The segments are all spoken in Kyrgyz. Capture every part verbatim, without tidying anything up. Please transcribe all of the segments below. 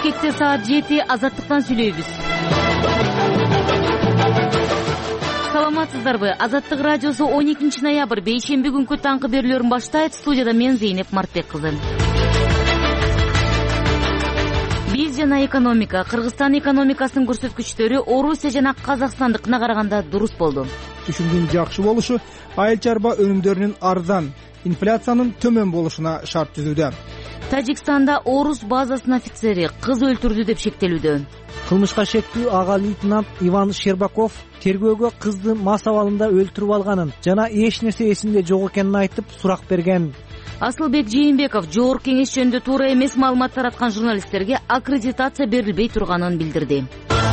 Бишкекте саат жети, Азаттыктан сүйлөйбүз. Саламатсыздарбы? Азаттык радиосу он экинчи ноябрь бейшемби күнкү таңкы берүүлөрүн баштайт. Студияда мен Зейнеп Мартбек кызы. Биз жана экономика. Кыргызстан экономикасынын көрсөткүчтөрү Орусия жана Казакстандыкына караганда дурус болду. Түшүмдүн жакшы болушу айыл чарба өнүмдөрүнүн арзан, инфляциянын төмөн болушуна шарт түзүүдө. Тажикстанда орус базасынын офицери кыз өлтүрдү деп шектелүүдө. Кылмышка шектүү ага лейтенант Иван Щербаков тергөөгө кызды мас абалында өлтүрүп алганын жана эч нерсе эсинде жок экенин айтып сурак берген. Асылбек Жээнбеков жогорку кеңеш жөнүндө туура эмес маалымат тараткан журналисттерге аккредитация берилбей турганын билдирди.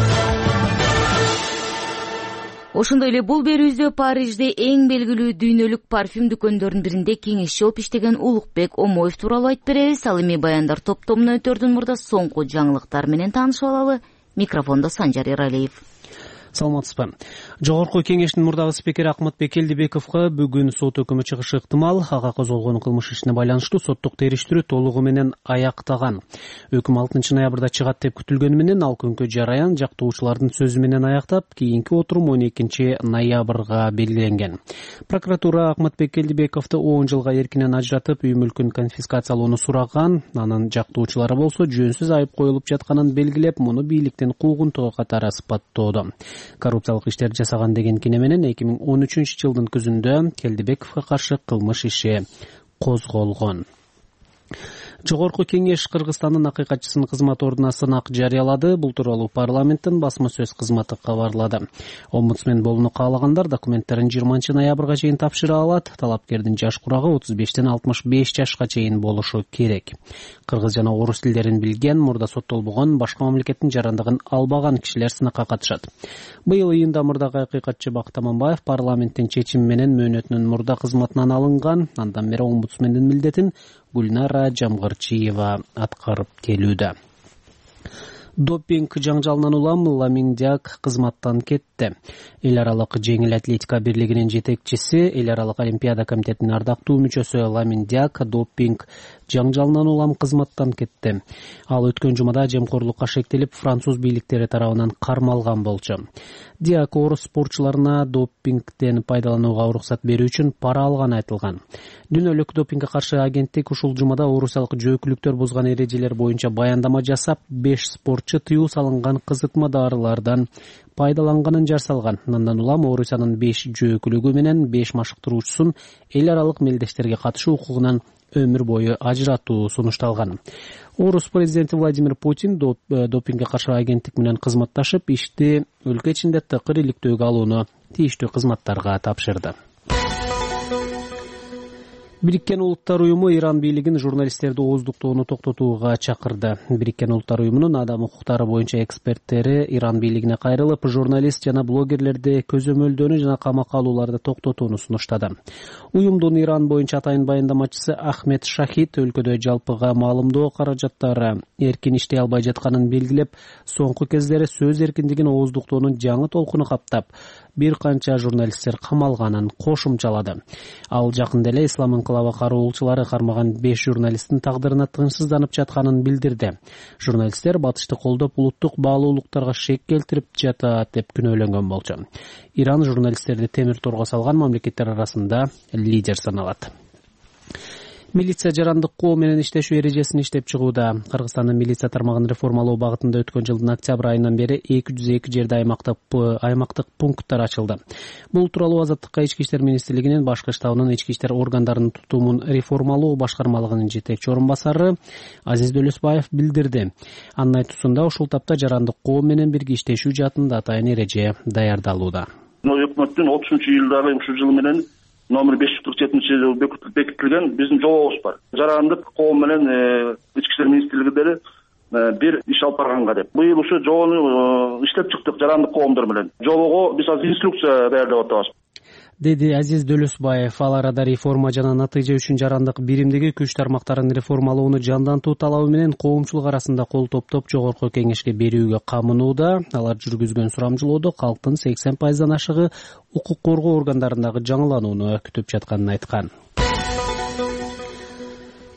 Ошондой эле бул берүүбүздө Парижде эң белгилүү дүйнөлүк парфюм дүкөндөрүнүн биринде кеңешчи болуп иштеген Улукбек Омоев тууралуу айтып беребиз. Ал эми баяндар топтомуна өтөрдөн мурда соңку жаңылыктар менен таанышып алалы. Микрофондо Санжар Эралиев. Саламатсызбы. Жогорку кеңештин мурдагы спикери Акматбек Келдибековго бүгүн сот өкүмү чыгышы ыктымал. Ага козголгон кылмыш ишине байланыштуу соттук териштирүү толугу менен аяктаган. Өкүм алтынчы ноябрда чыгат деп күтүлгөнү менен ал күнгө жараян жактоочулардын сөзү менен аяктап, кийинки отурум он экинчи ноябрга белгиленген. Прокуратура Акматбек Келдибековду он жылга эркинен ажыратып, үй мүлкүн конфискациялоону сураган. Анын жактоочулары болсо жөнсүз айып коюлуп жатканын белгилеп, муну бийликтин куугунтугу катары сыпаттоодо. Коррупциялык иштерди жасаган деген кине менен эки миң он үчүнчү жылдын күзүндө Келдибековго каршы кылмыш иши козголгон. Жогорку кеңеш Кыргызстандын акыйкатчысынын кызмат ордуна сынак жарыялады. Бул тууралуу парламенттин басма сөз кызматы кабарлады. Омбудсмен болууну каалагандар документтерин жыйырманчы ноябрга чейин тапшыра алат. Талапкердин жаш курагы отуз бештен алтымыш беш жашка чейин болушу керек. Кыргыз жана орус тилдерин билген, мурда соттолбогон, башка мамлекеттин жарандыгын албаган кишилер сынакка катышат. Быйыл июнда мурдагы акыйкатчы Бакыт Аманбаев парламенттин чечими менен мөөнөтүнүн мурда кызматынан алынган. Андан бери омбудсмендин милдетин Гүлнара Жамгырчиева аткарып келүүдө. Допинг жаңжалынан улам Ламин Диак кызматтан кетти. Эл аралык жеңил атлетика бирлигинин жетекчиси, эл аралык олимпиада комитетинин ардактуу мүчөсү Ламин Диак допинг жаңжалынан улам кызматтан кетти. Ал өткөн жумада жемкорлукка шектелип, француз бийликтери тарабынан кармалган болчу. Диак орус спортчуларына допингден пайдаланууга уруксат берүү үчүн пара алганы айтылган. Дүйнөлүк допингге каршы агенттик ушул жумада орусиялык жөөкүлүктөр бузган эрежелер боюнча баяндама жасап, беш спортчу тыюу салынган кызытма дарылардан пайдаланганын жар салган. Андан улам Орусиянын беш жөөкүлүгү менен беш машыктыруучусун эл аралык мелдештерге катышуу укугунан өмүр бою ажыратуу сунушталган. Орус президенти Владимир Путин допингге каршы агенттик менен кызматташып, ишти өлкө ичинде тыкыр иликтөөгө алууну тийиштүү кызматтарга тапшырды. Бириккен Улуттар уюму Иран бийлигин журналисттерди ооздуктоону токтотууга чакырды. Бириккен Улуттар уюмунун адам укуктары боюнча эксперттери Иран бийлигине кайрылып, журналист жана блогерлерди көзөмөлдөөнү жана камакка алууларды токтотууну сунуштады. Уюмдун Иран боюнча атайын баяндамачысы Ахмед Шахид өлкөдө жалпыга маалымдоо каражаттары эркин иштей албай жатканын белгилеп, соңку кездери сөз эркиндигин ооздуктоонун жаңы толкуну каптап, бир канча журналисттер камалганын кошумчалады. Ал жакында эле ислам инкылабы кароолчулары кармаган беш журналисттин тагдырына тынчсызданып жатканын билдирди. Журналисттер батышты колдоп, улуттук баалуулуктарга шек келтирип жатат деп күнөөлөнгөн болчу. Иран журналисттерди темир торго салган мамлекеттер арасында лидер саналат. Милиция жарандык кол менен иштешүү эрежесин иштеп чыгууда. Кыргызстандын милиция тармагын реформалоо багытында өткөн жылдын октябрь айынан бери эки жүз эки жерде аймактык аймактык пункттар ачылды. Бул тууралуу Азаттыкка Ички иштер министрлигинин башкы штабынын ички иштер органдарынын тутумун реформалоо башкармалыгынын жетекчи орун басары Азиз Дөлөсбаев билдирди. Анын айтуусунда ушул тапта жарандык кол менен бирге иштешүү жаатында атайын эреже даярдалууда. Өкмөттүн отузунчу жылдагы ушул жыл менен номер беш жүз кырк жетинчи жылы бекитилген биздин жобобуз бар. Жарандык коом менен ички иштер министрлигидери бир иш алып барганга деп. Быйыл ушу жобону иштеп чыктык жарандык коомдор менен. Жобого биз азыр инструкция даярдап атабыз. Деди Азиз Дөлөсбаев. Ал арада реформа жана натыйжа үчүн жарандык биримдеги күч тармактарын реформалоону жандантуу талабы менен коомчулук арасында кол топтоп жогорку кеңешке берүүгө камынууда. Алар жүргүзгөн сурамжылоодо калктын сексен пайыздан ашыгы укук коргоо органдарындагы жаңыланууну күтүп жатканын айткан.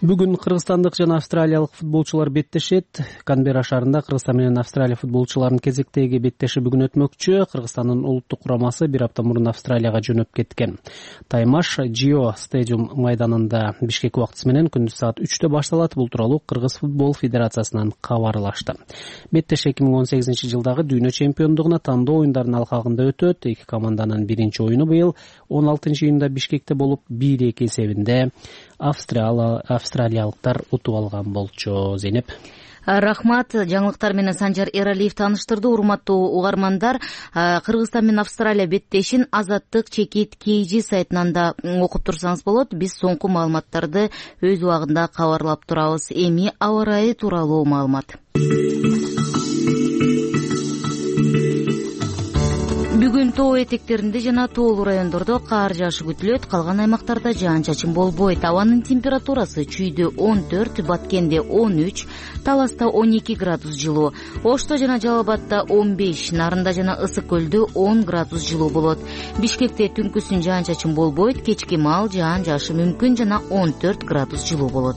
Бүгүн кыргызстандык жана австралиялык футболчулар беттешет. Канберра шаарында Кыргызстан менен Австралия футболчуларынын кезектеги беттеши бүгүн өтмөкчү. Кыргызстандын улуттук курамасы бир апта мурун Австралияга жөнөп кеткен. Таймаш Джио стадиум майданында Бишкек убактысы менен күндүз саат үчтө башталат. Бул тууралуу Кыргыз футбол федерациясынан кабарлашты. Беттеш эки миң он сегизинчи жылдагы дүйнө чемпиондугуна тандоо оюндарынын алкагында өтөт. Эки команданын биринчи оюну быйыл он алтынчы июнда Бишкекте болуп бир эки эсебинде австралиялыктар утуп алган болчу. Зейнеп. Рахмат. Жаңылыктар менен Санжар Эралиев тааныштырды. Урматтуу угармандар, Кыргызстан менен Австралия беттешин Азаттык чекит кейжи сайтынан да окуп турсаңыз болот. Биз соңку маалыматтарды өз убагында кабарлап турабыз. Эми аба ырайы тууралуу маалымат. Бүгүн тоо этектеринде жана тоолуу райондордо каар жаашы күтүлөт. Калган аймактарда жаан-чачын болбойт. Абанын температурасы Чүйдө он төрт, Баткенде он үч, Таласта он эки градус жылуу, Ошто жана Жалал Абадда он беш, Нарында жана Ысык көлдө он градус жылуу болот. Бишкекте түнкүсүн жаан-чачын болбойт, кечки маал жаан жаашы мүмкүн жана он төрт градус жылуу болот.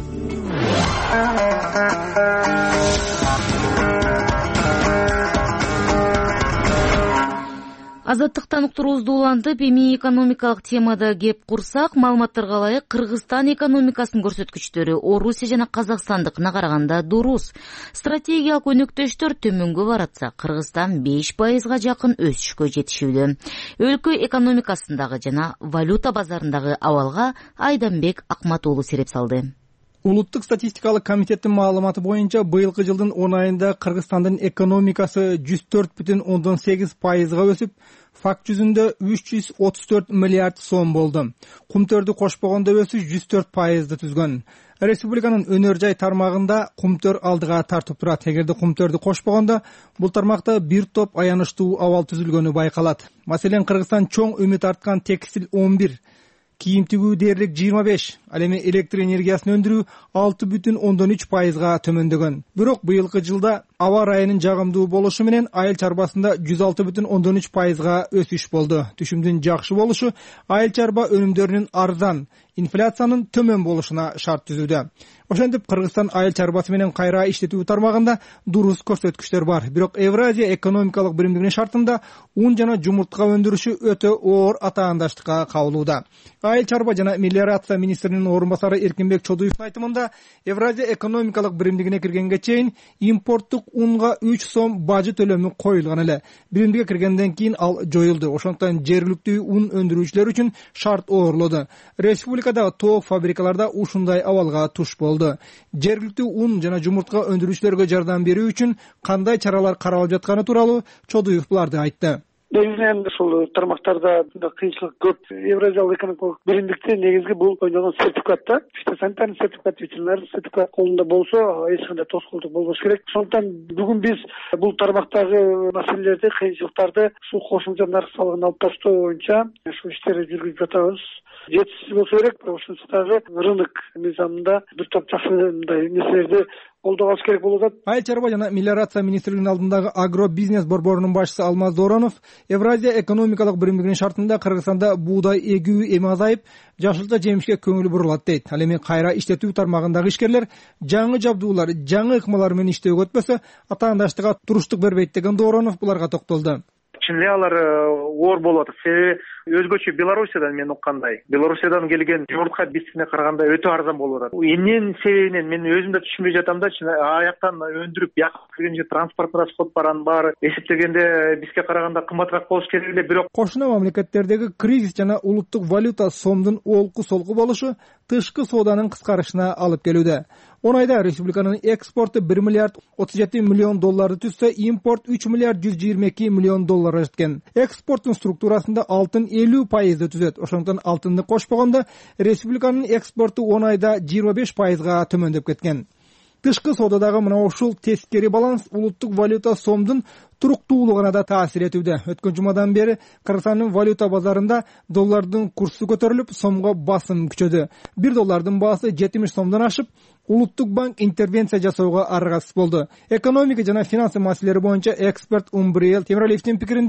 Азаттыктан уктуруубузду улантып, эми экономикалык темада кеп курсак, маалыматтарга ылайык Кыргызстан экономикасынын көрсөткүчтөрү Орусия жана Казакстандыкына караганда дурус. Стратегиялык өнөктөштөр төмөнгө баратса, Кыргызстан беш пайызга жакын өсүшкө жетишүүдө. Өлкө экономикасындагы жана валюта базарындагы абалга Айданбек Акмат уулу сереп салды. Улуттук статистикалык комитеттин маалыматы боюнча быйылкы жылдын он айында Кыргызстандын экономикасы жүз төрт бүтүн ондон сегиз пайызга өсүп, факт жүзүндө үч жүз отуз төрт миллиард сом болду. Кумтөрдү кошпогондо өсүш жүз төрт пайызды түзгөн. Республиканын өнөр жай тармагында кумтөр алдыга тартып турат. Эгерде кумтөрдү кошпогондо, бул тармакта бир топ аянычтуу абал түзүлгөнү байкалат. Маселен, Кыргызстан чоң үмүт арткан текстиль он бир, кийим тигүү дээрлик жыйырма беш, ал эми электр энергиясын өндүрүү алты бүтүн ондон үч пайызга төмөндөгөн. Бирок быйылкы жылда аба ырайынын жагымдуу болушу менен айыл чарбасында жүз алты бүтүн ондон үч пайызга өсүш болду. Түшүмдүн жакшы болушу айыл чарба өнүмдөрүнүн арзан, инфляциянын төмөн болушуна шарт түзүүдө. Ошентип, Кыргызстан айыл чарбасы менен кайра иштетүү тармагында дурус көрсөткүчтөр бар. Бирок Евразия экономикалык биримдигинин шартында ун жана жумуртка өндүрүшү өтө оор атаандаштыкка кабылууда. Айыл чарба жана мелиорация министринин орун басары Эркинбек Чодуевдин айтымында, Евразия экономикалык биримдигине киргенге чейин импорттук унга үч сом бажы төлөмү коюлган эле. Биримдиге киргенден кийин ал жоюлду. Ошондуктан жергиликтүү ун өндүрүүчүлөр үчүн шарт оорлоду. Республикадагы тоок фабрикаларда ушундай абалга туш болду. Жергиликтүү ун жана жумуртка өндүрүүчүлөргө жардам берүү үчүн кандай чаралар каралып жатканы тууралуу Чодуев буларды айтты. Негизинен ушул тармактарда кыйынчылык көп. Евразиялык экономикалык биримдикте негизги бул ойногон сертификатта, фитосанитарный сертификат, ветеринарный сертификат колунда болсо, эч кандай тоскоолдук болбош керек. Ошондуктан бүгүн биз бул тармактагы маселелерди, кыйынчылыктарды ушул кошумча нарк салыгын алып таштоо боюнча ушул иштерди жүргүзүп жатабыз. Жетишсиз болсо керек, бирок ушунча рынок мыйзамында бир топ жакшы мындай нерселерди колдоп алыш керек болуп атат. Айыл чарба жана мелиорация министрлигинин алдындагы агро бизнес борборунун башчысы Алмаз Доронов Евразия экономикалык биримдигинин шартында Кыргызстанда буудай эгүү эми азайып, жашылча жемишке көңүл бурулат дейт. Ал эми кайра иштетүү тармагындагы ишкерлер жаңы жабдуулар, жаңы ыкмалар менен иштөөгө өтпөсө, атаандаштыкка туруштук бербейт деген Доронов буларга токтолду. Чын эле алар оор болот. Себеби өзгөчө Белоруссиядан мен уккандай. Белоруссиядан келген жумуртка биздикине караганда өтө арзан болуп атат. Эмненин себебинен мен өзүм да түшүнбөй жатам да, аяктан өндүрүп бияка киргенче транспорт расход баранын баары эсептегенде бизге караганда кымбатыраак болуш керек эле. Бирок кошуна мамлекеттердеги кризис жана улуттук валюта сомдун олку-солку болушу тышкы сооданын кыскарышына алып келүүдө. он айда республиканын экспорту бир миллиард отуз жети миллион долларды түзсө, импорт үч миллиард жүз жыйырма эки миллион долларга жеткен. Экспорттун структурасында алтын элүү пайызды түзөт. Ошондуктан алтынды кошпогондо республиканын экспорту он айда жыйырма беш пайызга төмөндөп кеткен. Тышкы соодадагы мына ушул тескери баланс улуттук валюта сомдун туруктуулугуна да таасир этүүдө. Өткөн жумадан бери Кыргызстандын валюта базарында доллардын курсу көтөрүлүп, сомго басым күчөдү. бир доллардын баасы жетимиш сомдон ашып, Улуттук банк интервенция жасоого аргасыз болду. Экономика жана финансы маселелери боюнча эксперт Умбриел Темиралиевдин пикиринде,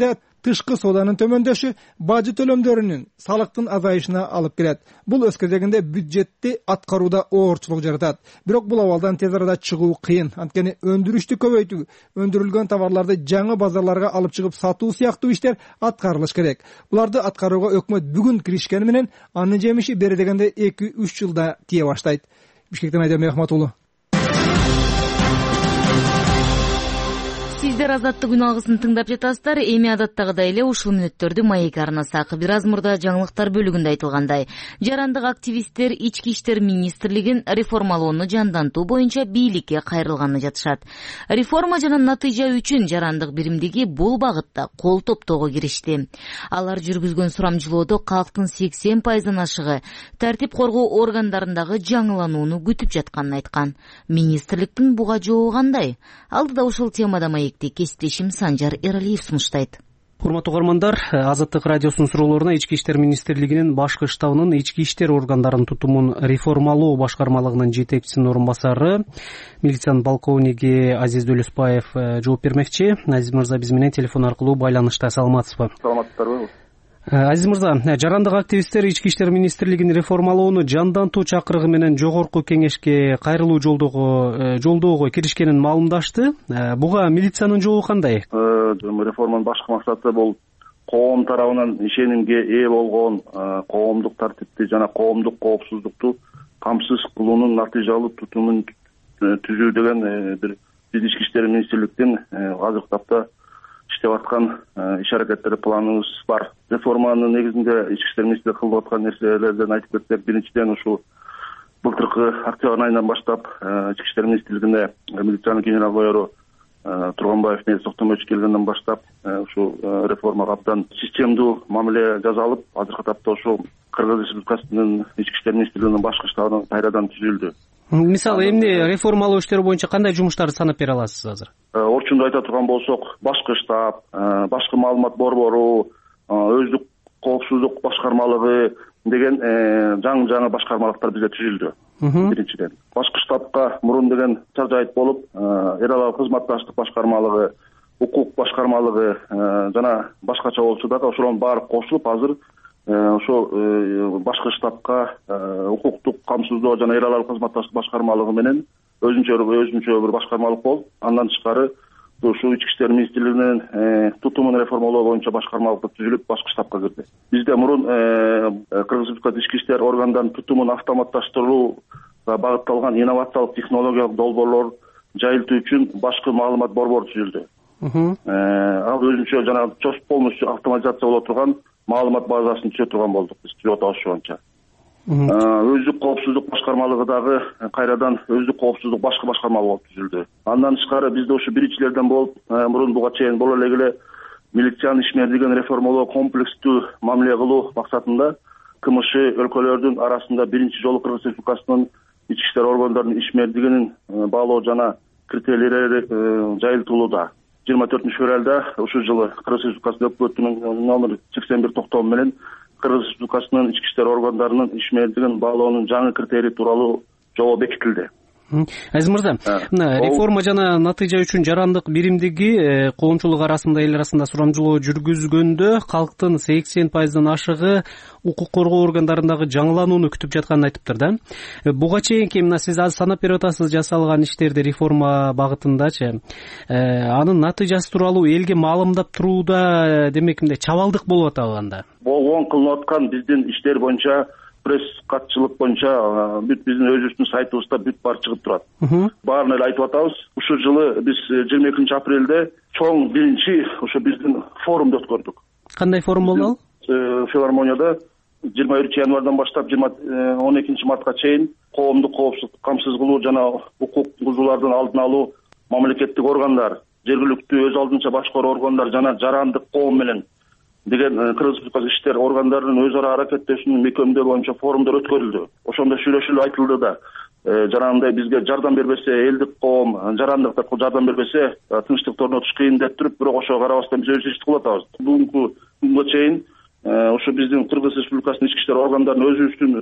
тышкы сооданын төмөндөшү бажы төлөмдөрүнүн салыктын азайышына алып келет. Бул өз кезегинде бюджетти аткарууда оорчулук жаратат. Бирок бул абалдан тез арада чыгуу кыйын. Анткени өндүрүштү көбөйтүү, өндүрүлгөн товарларды жаңы базарларга алып чыгып сатуу сыяктуу иштер аткарылыш керек. Буларды аткарууга өкмөт бүгүн киришкени менен анын жемиши бери дегенде эки үч жылда тие баштайт. Бишкектен Айдар Мехматулу. Сиздер Азаттык күн алгысын тыңдап жатасыздар. Эми адаттагыдай эле ушул мүнөттөрдү Маек арнасак. Бир аз мурда жаңылыктар бөлүгүндө айтылгандай, жарандык активисттер Ички иштер министрлигин реформалоону жандантуу боюнча бийликке кайрылганын жатышат. Реформа жана натыйжа үчүн жарандык биримдиги бул багытта кол топтоого киришти. Алар жүргүзгөн сурамжылоодо калктын сексен пайыздан ашыгы тартип коргоо органдарындагы жаңыланууну күтүп жатканын айткан. Министрликтин буга жообу кандай? Алдыда ушул темада Маекти кесиптешим Санжар Эралиев сунуштайт. Урматтуу угармандар, Азаттык радиосунун суроолоруна Ички иштер министрлигинин башкы штабынын ички иштер органдарын тутумун реформалоо башкармалыгынын жетекчисинин орун басары, милициянын полковниги Азиз Дөлөспаев жооп бермекчи. Азиз мырза биз менен телефон аркылуу байланышта. Саламатсызбы? Саламатсыздарбы? Азиз мырза, жарандык активисттер Ички иштер министрлигин реформалоону жандантуу чакырыгы менен жогорку кеңешке кайрылуу жолдогу жолдоого киришкенин маалымдашты. Буга милициянын жообу кандай? Реформанын башкы максаты бул коом тарабынан ишенимге ээ болгон коомдук тартипти жана коомдук коопсуздукту камсыз кылуунун натыйжалуу тутумун түзүү деген бир биз Ички иштер министрликтин азыркы тапта иштеп аткан иш аракеттери планыбыз бар. Реформанын негизинде Ички иштер министрлиги кылып аткан нерселерден айтып кетсек, биринчиден ушул былтыркы октябрь айынан баштап Ички иштер министрлигине милициянын генерал майору Турганбаев менен Токтомович келгенден баштап ушул реформага абдан системдүү мамиле жасалып, азыркы тапта ушул Кыргыз Республикасынын Ички иштер министрлигинин башкы штабынан кайрадан түзүлдү. Мисалы, эмне реформалоо иштери боюнча кандай жумуштарды санап бере аласыз азыр? Орчундо айта турган болсок, башкы штаб, башкы маалымат борбору, өздүк коопсуздук башкармалыгы деген жаңы-жаңы башкармалыктар бизде түзүлдү. Биринчиден, башкы штабка мурун деген чаржайыт болуп, эл аралык кызматташтык башкармалыгы, укук башкармалыгы жана башкача болчу дагы ошолордун баары кошулуп, азыр ошол башкы штабка укуктук камсыздоо жана эл аралык кызматташтык башкармалыгы менен өзүнчө өзүнчө бир башкармалык болуп, андан тышкары ушул Ички иштер министрлигинин тутумун реформалоо боюнча башкармалыкты түзүлүп, башкы штабка кирди. Бизде мурун Кыргыз Республикасы ички иштер органдарынын тутумун автоматташтырууга багытталган инновациялык технологиялык долбоорлор жайылтуу үчүн башкы маалымат борбору түзүлдү. Ал өзүнчө жана полностью автоматизация боло турган маалымат базасын түзө турган болдук биз, түзүп атабыз боюнча. Өздүк коопсуздук башкармалыгы дагы кайрадан өздүк коопсуздук башкы башкармалык болуп түзүлдү. Андан тышкары бизде ушу биринчилерден болуп, мурун буга чейин боло элек эле милициянын ишмердигин реформалоо, комплекстүү мамиле кылуу максатында КМШ өлкөлөрдүн арасында биринчи жолу Кыргыз Республикасынын ички иштер органдарынын ишмердигинин баалоо жана критерийлери жайылтылууда. жыйырма төртүнчү февралда ушул жылы Кыргыз Республикасынын өкмөтүнүн номер сексен бир токтому менен Кыргыз Республикасынын ички иштер органдарынын ишмердигин баалоонун жаңы критерий тууралуу жобо бекитилди. Азиз мырза, реформа жана натыйжа үчүн жарандык биримдиги коомчулук арасында эл арасында сурамжылоо жүргүзгөндө калктын сексен пайыздан ашыгы укук коргоо органдарындагы жаңыланууну күтүп жатканын айтыптыр да. Буга чейинки мына сиз азыр санап берип атасыз жасалган иштерди реформа багытындачы. Анын натыйжасы тууралуу элге маалымдап турууда демек мындай чабалдык болуп атабы анда? Болгон кылынып аткан биздин иштер боюнча пресс катчылык боюнча бүт биздин өзүбүздүн сайтыбызда бүт бар чыгып турат. Баарын эле айтып атабыз. Ушул жылы биз жыйырма экинчи апрелде чоң биринчи ошо биздин форумду өткөрдүк. Кандай форум болду ал? Филармонияда жыйырма биринчи январдан баштап он экинчи мартка чейин коомдук коопсуздук камсыз кылуу жана укук бузуулардын алдын алуу мамлекеттик органдар, жергиликтүү өз алдынча башкаруу органдар жана жарандык коом менен деген Кыргыз Республикасы иштер органдарынын өз ара аракеттешүүнүн мекемдөө боюнча форумдар өткөрүлдү. Ошондо сүйлөшүлүп айтылды да, жарандай бизге жардам бербесе, элдик коом жарандыктар жардам бербесе, тынчтыкты орнотуш кыйын деп туруп, бирок ошого карабастан биз өз ишти кылып атабыз. Бүгүнкү күнгө чейин ошо биздин Кыргыз Республикасынын ички иштер органдарынын өзүбүздүн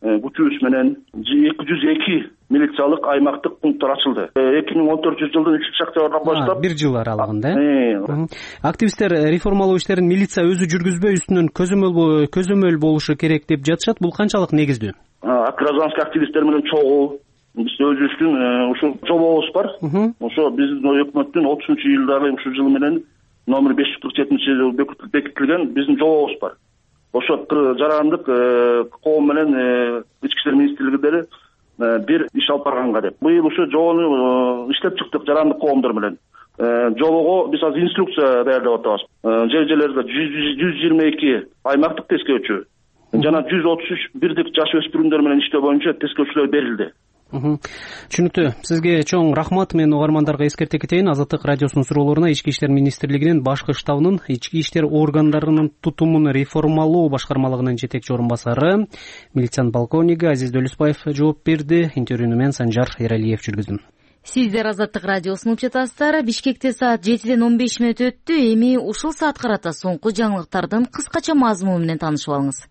күчүбүз менен эки жүз эки милициялык аймактык пункттар ачылды. эки миң он төртүнчү жылдын үчүнчү октябрынан баштап бир жыл аралыгында э активисттер реформалоо иштерин милиция өзү жүргүзбөй, үстүнөн көзөмөл көзөмөл болушу керек деп жатышат. Бул канчалык негиздүү? Гражданский активисттер менен чогуу биз өзүбүздүн ушул жобобуз бар. Ошо биздин өкмөттүн отузунчу июлдагы ушул жыл менен номер беш жүз кырк жетинчи жылы бекитилген биздин жобобуз бар. Ошо жарандык коом менен ички иштер министрлигидери бир иш алып барганга деп. Быйыл ушу жобону иштеп чыктык жарандык коомдор менен. Жобого биз азыр инструкция даярдап атабыз. Жер жерлерде жүз жыйырма эки аймактык тескөөчү жана жүз отуз үч бирдик жаш өспүрүмдөр менен иштөө боюнча тескөөчүлөр берилди. Түшүнүктүү. Сизге чоң рахмат. Мен угармандарга эскерте кетейин. Азаттык радиосунун суроолоруна Ички иштер министрлигинин башкы штабынын ички иштер органдарынын тутумун реформалоо башкармалыгынын жетекчи орун басары, милициянын полковниги Азиз Дөлүсбаев жооп берди. Интервьюну мен Санжар Эралиев жүргүздүм. Сиздер Азаттык радиосун угуп жатасыздар. Бишкекте саат жетиден он беш мүнөт өттү. Эми ушул саат карата соңку жаңылыктардын кыскача мазмуну менен таанышып алыңыз.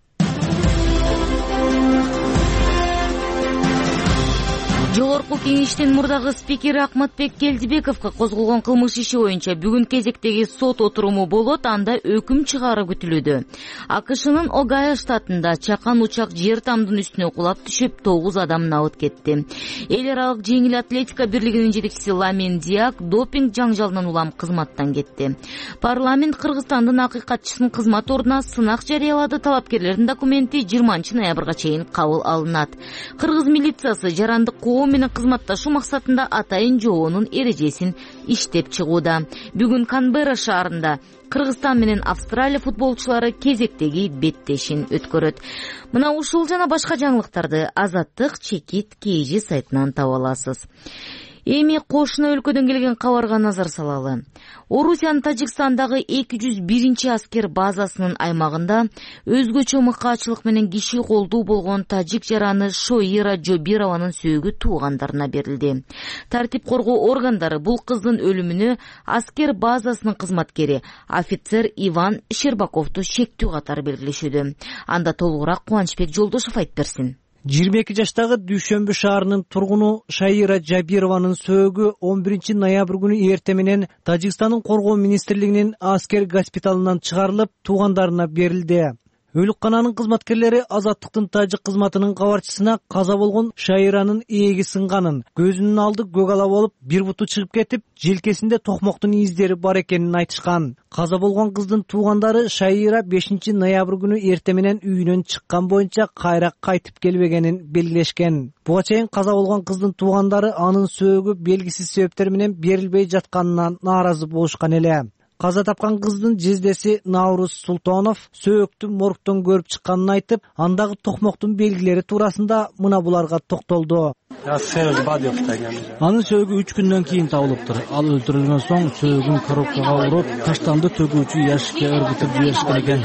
Жогорку кеңештин мурдагы спикери Акматбек Келдибековго козголгон кылмыш иши боюнча бүгүн кезектеги сот отуруму болот, анда өкүм чыгаруу күтүлүүдө. АКШнын Огайо штатында чакан учак жер тамдын үстүнө кулап түшүп, тогуз адам набыт кетти. Эл аралык жеңил атлетика бирлигинин жетекчиси Ламин Диак допинг жаңжалынан улам кызматтан кетти. Парламент Кыргызстандын акыйкатчысынын кызмат ордуна сынак жарыялады. Талапкерлердин документи жыйырманчы ноябрга чейин кабыл алынат. Кыргыз милициясы жарандык коом менен кызматташуу максатында атайын жобонун эрежесин иштеп чыгууда. Бүгүн Канберра шаарында Кыргызстан менен Австралия футболчулары кезектеги беттешин өткөрөт. Мына ушул жана башка жаңылыктарды Азаттык чекит кей жи сайтынан таба аласыз. Эми кошуна өлкөдөн келген кабарга назар салалы. Орусиянын Тажикстандагы эки жүз биринчи аскер базасынын аймагында өзгөчө мыкаачылык менен киши колдуу болгон тажик жараны Шоира Жобированын сөөгү туугандарына берилди. Тартип коргоо органдары бул кыздын өлүмүнө аскер базасынын кызматкери офицер Иван Щербаковду шектүү катары белгилешүүдө. Анда толугураак Кубанычбек Жолдошов айтып берсин. жыйырма эки жаштагы Дүйшөмбү шаарынын тургуну Шаира Жабированын сөөгү он биринчи ноябрь күнү эртең менен Тажикстандын коргоо министрлигинин аскер госпиталынан чыгарылып, туугандарына берилди. Өлүккананын кызматкерлери Азаттыктын тажик кызматынын кабарчысына каза болгон Шаиранын ээги сынганын, көзүнүн алды көк ала болуп, бир буту чыгып кетип, желкесинде токмоктун издери бар экенин айтышкан. Каза болгон кыздын туугандары Шаира бешинчи ноябрь күнү эртең менен үйүнөн чыккан боюнча кайра кайтып келбегенин белгилешкен. Буга чейин каза болгон кыздын туугандары анын сөөгү белгисиз себептер менен берилбей жатканынан нааразы болушкан эле. Каза тапкан кыздын жездеси Наурuz Султонов сөөктү моргтон көрүп чыкканын айтып, андагы токмоктун белгилери туурасында мына буларга токтолду. Анын сөөгү үч күндөн кийин табылыптыр. Ал өлтүрүлгөн соң сөөгүн коробкага уруп, таштанды төгүүчү яшикке өргүтүп жиберишкен экен.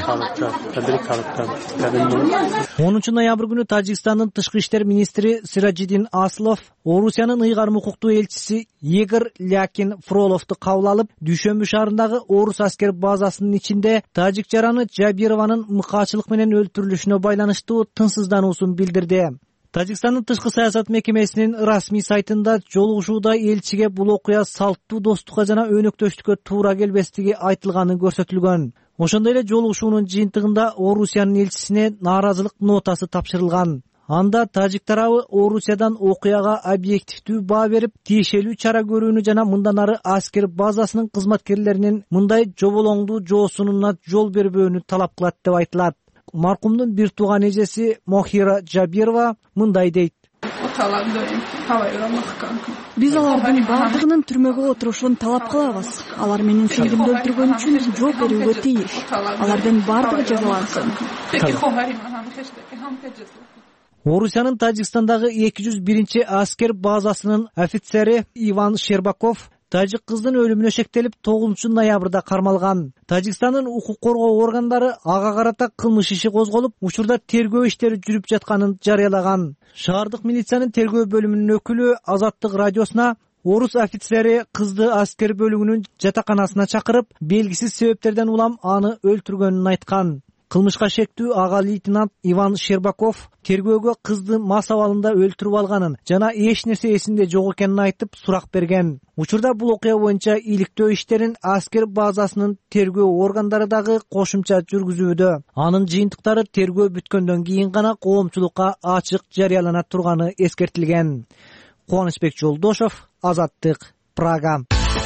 онунчу ноябрь күнү Тажикстандын тышкы иштер министри Сираджидин Аслов Орусиянын ыйгарым укуктуу элчиси Егор Лякин Фроловду кабыл алып, Дүйшөмбү шаарындагы орус аскер базасынын ичинде тажик жараны Жабированын мыкаачылык менен өлтүрүлүшүнө байланыштуу тынчсыздануусун билдирди. Тажикстандын тышкы саясат мекемесинин расмий сайтында жолугушууда элчиге бул окуя салттуу достукка жана өнөктөштүккө туура келбестиги айтылганы көрсөтүлгөн. Ошондой эле жолугушуунун жыйынтыгында Орусиянын элчисине нааразылык нотасы тапшырылган. Анда тажик тарабы Орусиядан окуяга объективдүү баа берип, тиешелүү чара көрүүнү жана мындан ары аскер базасынын кызматкерлеринин мындай жоболоңдуу жоосунуна жол бербөөнү талап кылат деп айтылат. Маркумдун бир тууган эжеси Мохира Жабирова мындай дейт. Биз алардын бардыгынын түрмөгө отурушун талап кылабыз. Алар менин сиңдимди өлтүргөн үчүн жооп берүүгө тийиш. Алардын бардыгы жазалансын. Орусиянын Тажикстандагы эки жүз биринчи аскер базасынын офицери Иван Щербаков тажик кыздын өлүмүнө шектелип тогузунчу ноябрда кармалган. Тажикстандын укук коргоо органдары ага карата кылмыш иши козголуп, учурда тергөө иштери жүрүп жатканын жарыялаган. Шаардык милициянын тергөө бөлүмүнүн өкүлү Азаттык радиосуна орус офицери кызды аскер бөлүгүнүн жатаканасына чакырып, белгисиз себептерден улам аны өлтүргөнүн айткан. Кылмышка шектүү ага лейтенант Иван Щербаков тергөөгө кызды мас абалында өлтүрүп алганын жана эч нерсе эсинде жок экенин айтып сурак берген. Учурда бул окуя боюнча иликтөө иштерин аскер базасынын тергөө органдары дагы кошумча жүргүзүүдө. Анын жыйынтыктары тергөө бүткөндөн кийин гана коомчулукка ачык жарыялана турганы эскертилген. Кубанычбек Жолдошов, Азаттык, Прага.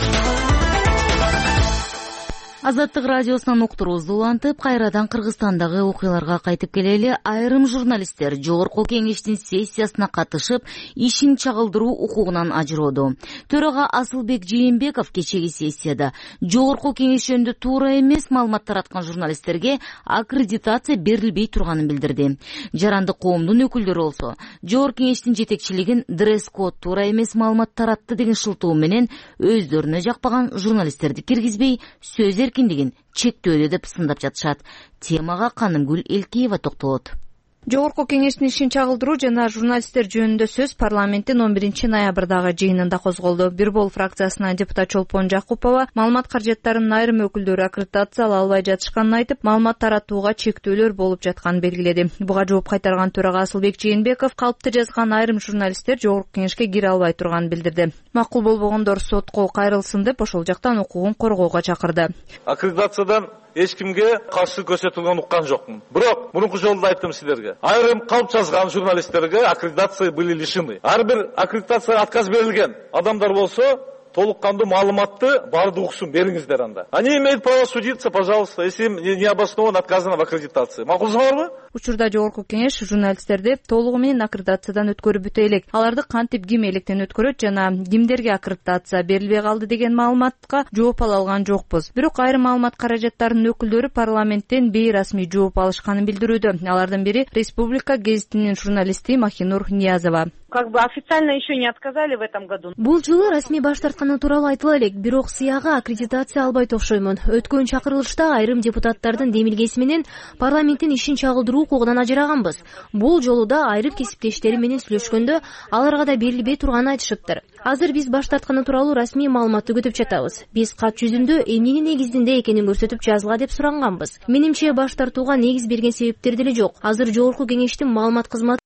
Азаттык радиосунан уктуруубузду улантып, кайрадан Кыргызстандагы окуяларга кайтып келели. Айрым журналисттер Жогорку Кеңештин сессиясына катышып, ишин чагылдыруу укугунан ажырооду. Төрага Асылбек Жээнбеков кечеги сессияда Жогорку Кеңеш жөнүндө туура эмес маалымат тараткан журналисттерге аккредитация берилбей турганын билдирди. Жарандык коомдун өкүлдөрү болсо Жогорку Кеңештин жетекчилигин дресс-код туура эмес маалымат таратты деген шылтоо менен өздөрүнө жакпаган журналисттерди киргизбей сөз эркиндигин чектөөдө деп сындап жатышат. Темага Канымгүл Элкеева токтолот. Жогорку Кеңештин ишин чагылдыруу жана журналисттер жөнүндө сөз парламенттин он биринчи ноябрдагы жыйынында козголду. Бирбол фракциясынан депутат Чолпон Жакупова маалымат каражаттарынын айрым өкүлдөрү аккредитация ала албай жатышканын айтып, маалымат таратууга чектөөлөр болуп жатканын белгиледи. Буга жооп кайтарган төрага Асылбек Жээнбеков калпты жазган айрым журналисттер Жогорку Кеңешке кире албай турганын билдирди. Макул болбогондор сотко кайрылсын деп ошол жактан укугун коргоого чакырды. Аккредитациядан эч кимге каршы көрсөтүлгөн уккан жокмун. Бирок мурунку жолу айттым силерге. Айрым калп жазган журналисттерге аккредитация были лишены. Ар бир аккредитацияга отказ берилген адамдар болсо, толук кандуу маалыматты барды уксун бериңиздер анда. Они имеют право судиться, пожалуйста, если им не обоснован отказано в аккредитации. Макулсыңарбы? Учурда Жогорку Кеңеш журналисттерди толугу менен аккредитациядан өткөрүп бүтө элек. Аларды кантип ким электен өткөрөт жана кимдерге аккредитация берилбей калды деген маалыматка жооп ала алган жокпуз. Бирок айрым маалымат каражаттарынын өкүлдөрү парламенттен бейрасмий жооп алышканын билдирүүдө. Алардын бири Республика гезитинин журналисти Махинур Ниязова. Как бы официально еще не отказали в этом году. Бул жылы расмий баш тартканы тууралуу айтыла элек, бирок сыяга аккредитация албайт окшоймун. Өткөн чакырылышта айрым депутаттардын демилгеси менен парламенттин ишин чагылдыруу укугунан ажыраганбыз. Бул жолу да айрым кесиптештери менен сүйлөшкөндө аларга да берилбей турганын айтышыптыр. Азыр биз баш тартканы тууралуу расмий маалыматты күтүп жатабыз. Биз кат жүзүндө эмненин негизинде экенин көрсөтүп жазгыла деп суранганбыз. Менимче баш тартууга негиз берген себептер деле жок. Азыр Жогорку Кеңештин маалымат кызматы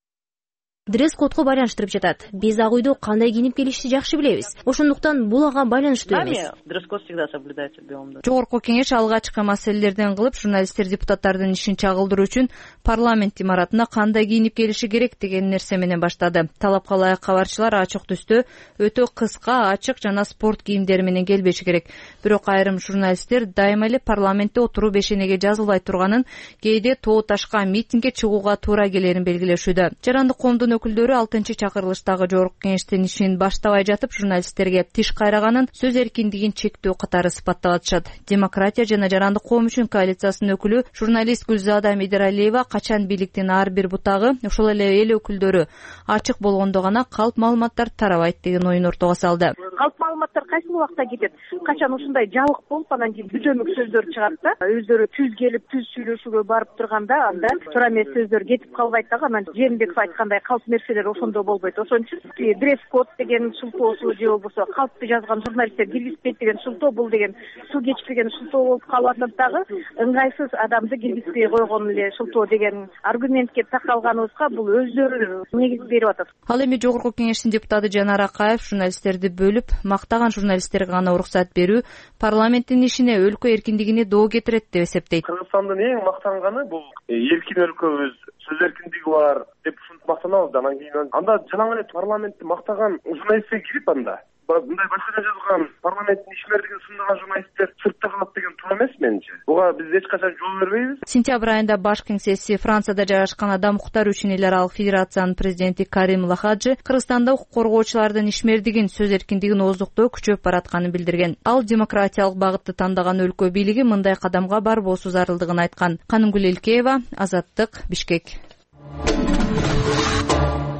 дресс-кодго байланыштырып жатат. Биз ак үйдө кандай кийинип келишти жакшы билебиз. Ошондуктан бул ага байланыштуу эмес. Дресс-код всегда соблюдается в Белом доме. Жогорку Кеңеш алгачкы маселелерден кылып, журналисттер депутаттардын ишин чагылдыруу үчүн парламент имаратына кандай кийинип келиши керек деген нерсе менен баштады. Талапка ылайык кабарчылар ачык түстө, өтө кыска, ачык жана спорт кийимдери менен келбеши керек. Бирок айрым журналисттер дайыма эле парламентте отуруу бешенеге жазылбай турганын, кээде тоо ташка митингге чыгууга туура келерин белгилешүүдө. Жарандык коомдун өкүлдөрү алтынчы чакырылыштагы Жогорку Кеңештин ишин баштабай жатып журналисттерге тиш кайраганын сөз эркиндигин чектөө катары сыпаттап атышат. Демократия жана жарандык коом үчүн коалициясынын өкүлү журналист Гүлзада Медералиева качан бийликтин ар бир бутагы, ошол эле эл өкүлдөрү ачык болгондо гана калп маалыматтар тарабайт деген оюн ортого салды. Калп маалыматтар кайсы убакта кетет? Качан ушундай жалык болуп, анан кийин бүдөмүк сөздөр чыгат да, өздөрү түз келип түз сүйлөшүүгө барып турганда, анда туура эмес сөздөр кетип калбайт дагы. Анан Жээнбеков айткандай калп нерселер ошондо болбойт. Ошон үчүн дресс-код деген шылтоосу же болбосо калпты жазган журналисттер киргизбейт деген шылтоо, бул деген суу кечпеген шылтоо болуп калып атат дагы. Ыңгайсыз адамды киргизбей койгон эле шылтоо деген аргументке такалганыбызга бул өздөрү негиз берип атат. Ал эми Жогорку Кеңештин депутаты Жанар Акаев журналисттерди бөлүп, мактаган журналисттерге гана уруксат берүү парламенттин ишине, өлкө эркиндигине доо кетирет деп эсептейт. Кыргызстандын эң мактанганы бул эркин өлкөбүз, сөз эркиндиги бар деп ушинтип мактанабыз. Анан кийин анда жалаң эле парламентти мактаган журналисттер кирип анда мындай башкача жазган парламенттин ишмердигин сындаган журналисттер сыртта калат деген туура эмес менимче. Буга биз эч качан жол бербейбиз. Сентябрь айында баш кеңсеси Францияда жайгашкан Адам укуктары үчүн эл аралык федерациянын президенти Карим Лахаджи Кыргызстанда укук коргоочулардын ишмердигин, сөз эркиндигин ооздуктоо күчөп баратканын билдирген. Ал демократиялык багытты тандаган өлкө бийлиги мындай кадамга барбоосу зарылдыгын айткан. Канымгүл Элкеева, Азаттык, Бишкек.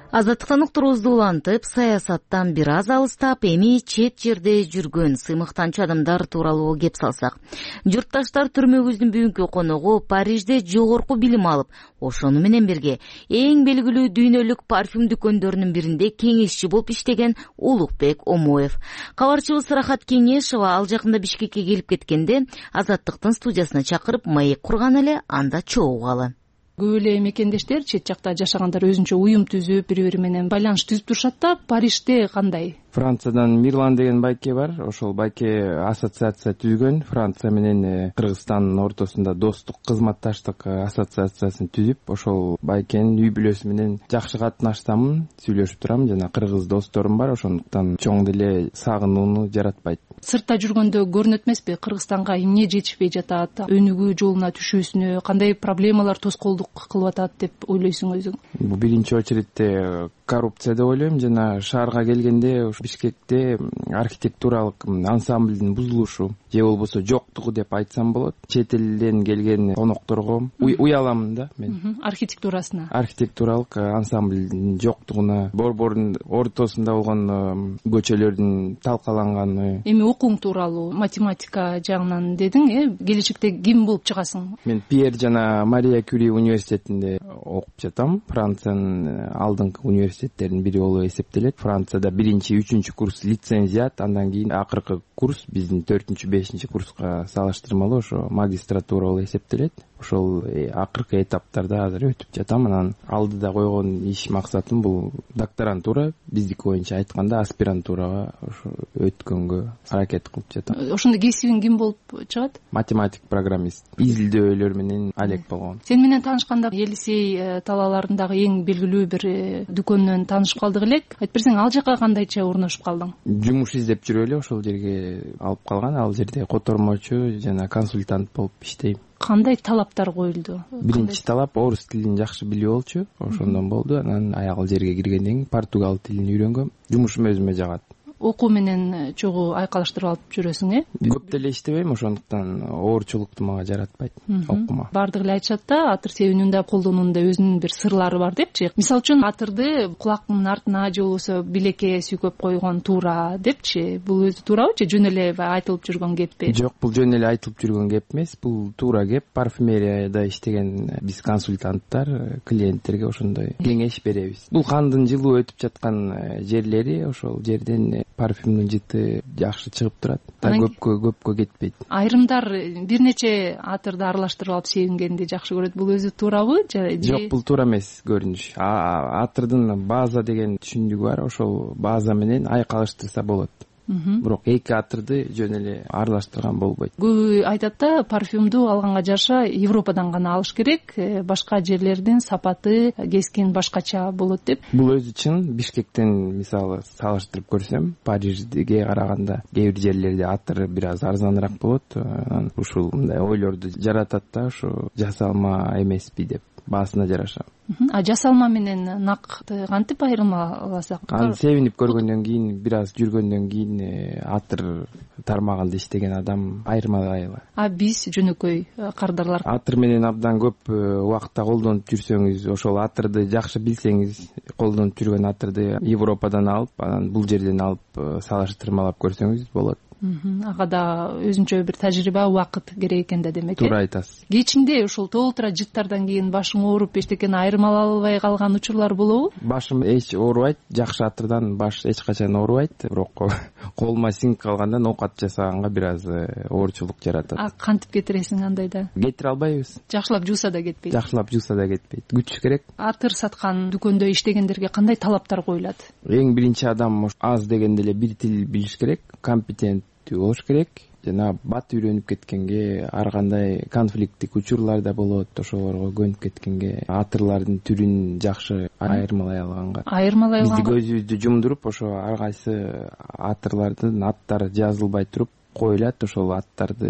Азаттыктан уктуруубузду улантып, саясаттан бир аз алыстап, эми чет жерде жүргөн сыймыктанчу адамдар тууралуу кеп салсак. Журтташтар түрмөгүбүздүн бүгүнкү коногу Парижде жогорку билим алып, ошону менен бирге эң белгилүү дүйнөлүк парфюм дүкөндөрүнүн биринде кеңешчи болуп иштеген Улукбек Омоев. Кабарчыбыз Рахат Кеңешова ал жакында Бишкекке келип кеткенде Азаттыктын студиясына чакырып маек курган эле, анда чогулгалы. Көп эле мекендештер чет жакта жашагандар өзүнчө уюм түзүп, бири бири менен байланыш түзүп турушат да. Парижде кандай? Франциядан Мирлан деген байке бар. Ошол байке ассоциация түзгөн. Франция менен Кыргызстандын ортосунда достук, кызматташтык ассоциациясын түзүп, ошол байкенин үй бүлөсү менен жакшы катнаштамын, сүйлөшүп турам. Жана кыргыз досторум бар, ошондуктан чоң деле сагынууну жаратпайт. Сыртта жүргөндө көрүнөт эмеспи? Кыргызстанга эмне жетишпей жатат, өнүгүү жолуна түшүүсүнө кандай проблемалар тоскоолдук кылып атат деп ойлойсуң өзүң? Бул биринчи очередте коррупция деп ойлойм. Жана шаарга келгенде Бишкекте архитектуралык ансамблдин бузулушу же болбосо жоктугу деп айтсам болот. Чет элден келген конокторго уяламын да мен. Архитектурасына. Архитектуралык ансамблдин жоктугуна, борбордун ортосунда болгон көчөлөрдүн талкаланганы. Эми окууң тууралуу математика жагынан дедиң, э? Келечекте ким болуп чыгасың? Мен Пьер жана Мария Кюри университетинде окуп жатам. Франциянын алдыңкы университеттеринин бири болуп эсептелет. Францияда биринчи, үчүнчү курс лицензиат, андан кийин акыркы курс биздин төртүнчү, бешинчи курска салыштырмалуу ошо магистратура болуп эсептелет. Ошол акыркы этаптарда азыр өтүп жатам. Анан алдыда койгон иш максатым бул докторантура, биздики боюнча айтканда аспирантурага ошо өткөнгө аракет кылып жатам. Ошондо кесибиң ким болуп чыгат? Математик, программист. Изилдөөлөр менен алек болгон. Сен менен таанышканда Елисей талааларындагы эң белгилүү бир дүкөндөн таанышып калдык элек. Айтып берсең, ал жака кандайча орношуп калдың? Жумуш издеп жүрүп эле ошол жерге алып калган. Ал жерде котормочу жана консультант болуп иштейм. Кандай талаптар коюлду? Биринчи талап орус тилин жакшы билүү болчу. Ошондон болду. Анан аял жерге киргенден кийин португал тилин үйрөнгөм. Жумушум өзүмө жагат. Окуу менен чогуу айкалыштырып алып жүрөсүң, э? Көп деле иштебейм, ошондуктан оорчулукту мага жаратпайт окума. Бардыгы эле айтышат да, атыр себүүнүндө, колдонуунда өзүнүн бир сырлары бар депчи. Мисалы үчүн атырды кулактын артына же болбосо билекке сүйкөп койгон туура депчи. Бул өзү туурабы же жөн эле айтылып жүргөн кеппи? Жок, бул жөн эле айтылып жүргөн кеп эмес. Бул туура кеп. Парфюмерияда иштеген биз консультанттар клиенттерге ошондой кеңеш беребиз. Бул кандын жылуу өтүп жаткан жерлери, ошол жерден парфюмдун жыты жакшы чыгып турат. Да көпкө көпкө кетпейт. Айрымдар бир нече атырды аралаштырып алып себингенди жакшы көрөт. Бул өзү туурабы же? Жок, бул туура эмес көрүнүш. Атырдын база деген түшүндүгү бар. Ошол база менен айкалыштырса болот. Бирок эки атырды жөн эле аралаштырган болбойт. Көбү айтат да, парфюмду алганга жараша Европадан гана алыш керек, башка жерлердин сапаты кескин башкача болот деп. Бул өзү чын. Бишкектен мисалы салыштырып көрсөм, Парижге караганда кээ бир жерлерде атыр бир аз арзаныраак болот. Анан ушул мындай ойлорду жаратат да, ушу жасалма эмеспи деп баасына жараша. А жасалма менен накты кантип айырма аласак? Аны себинип көргөндөн кийин, бир аз жүргөндөн кийин атыр тармагында иштеген адам айырмалай алат. А биз жөнөкөй кардарлар атыр менен абдан көп убакытта колдонуп жүрсөңүз, ошол атырды жакшы билсеңиз, колдонуп жүргөн атырды Европадан алып, анан бул жерден алып салыштырмалап көрсөңүз болот. Ага да өзүнчө бир тажрыйба, убакыт керек экен да демек. Туура айтасыз. Кечинде ушул толтура жыттардан кийин башың ооруп эчтекени айырмалай албай калган учурлар болобу? Башым эч оорубайт, жакшы атырдан баш эч качан оорубайт, бирок колума сиңип калганда ноокат жасаганга бир аз оорчулук жаратат. А кантип кетиресиң андайда? Кетире албайбыз. Жакшылап жууса да кетпейт. Жакшылап жууса да кетпейт. Күтүш керек. Атыр саткан дүкөндө иштегендерге кандай талаптар коюлат? Эң биринчи адам аз дегенде эле бир тил билиш керек, компетент болуш керек. Жана бат үйрөнүп кеткенге, ар кандай конфликттик учурлар да болот, ошолорго көнүп кеткенге, атырлардын түрүн жакшы айырмалай алганга. Айырмалай алганга. Бизди көзүбүздү жумдуруп, ошо ар кайсы атырлардын аттары жазылбай туруп коюлат, ошол аттарды таап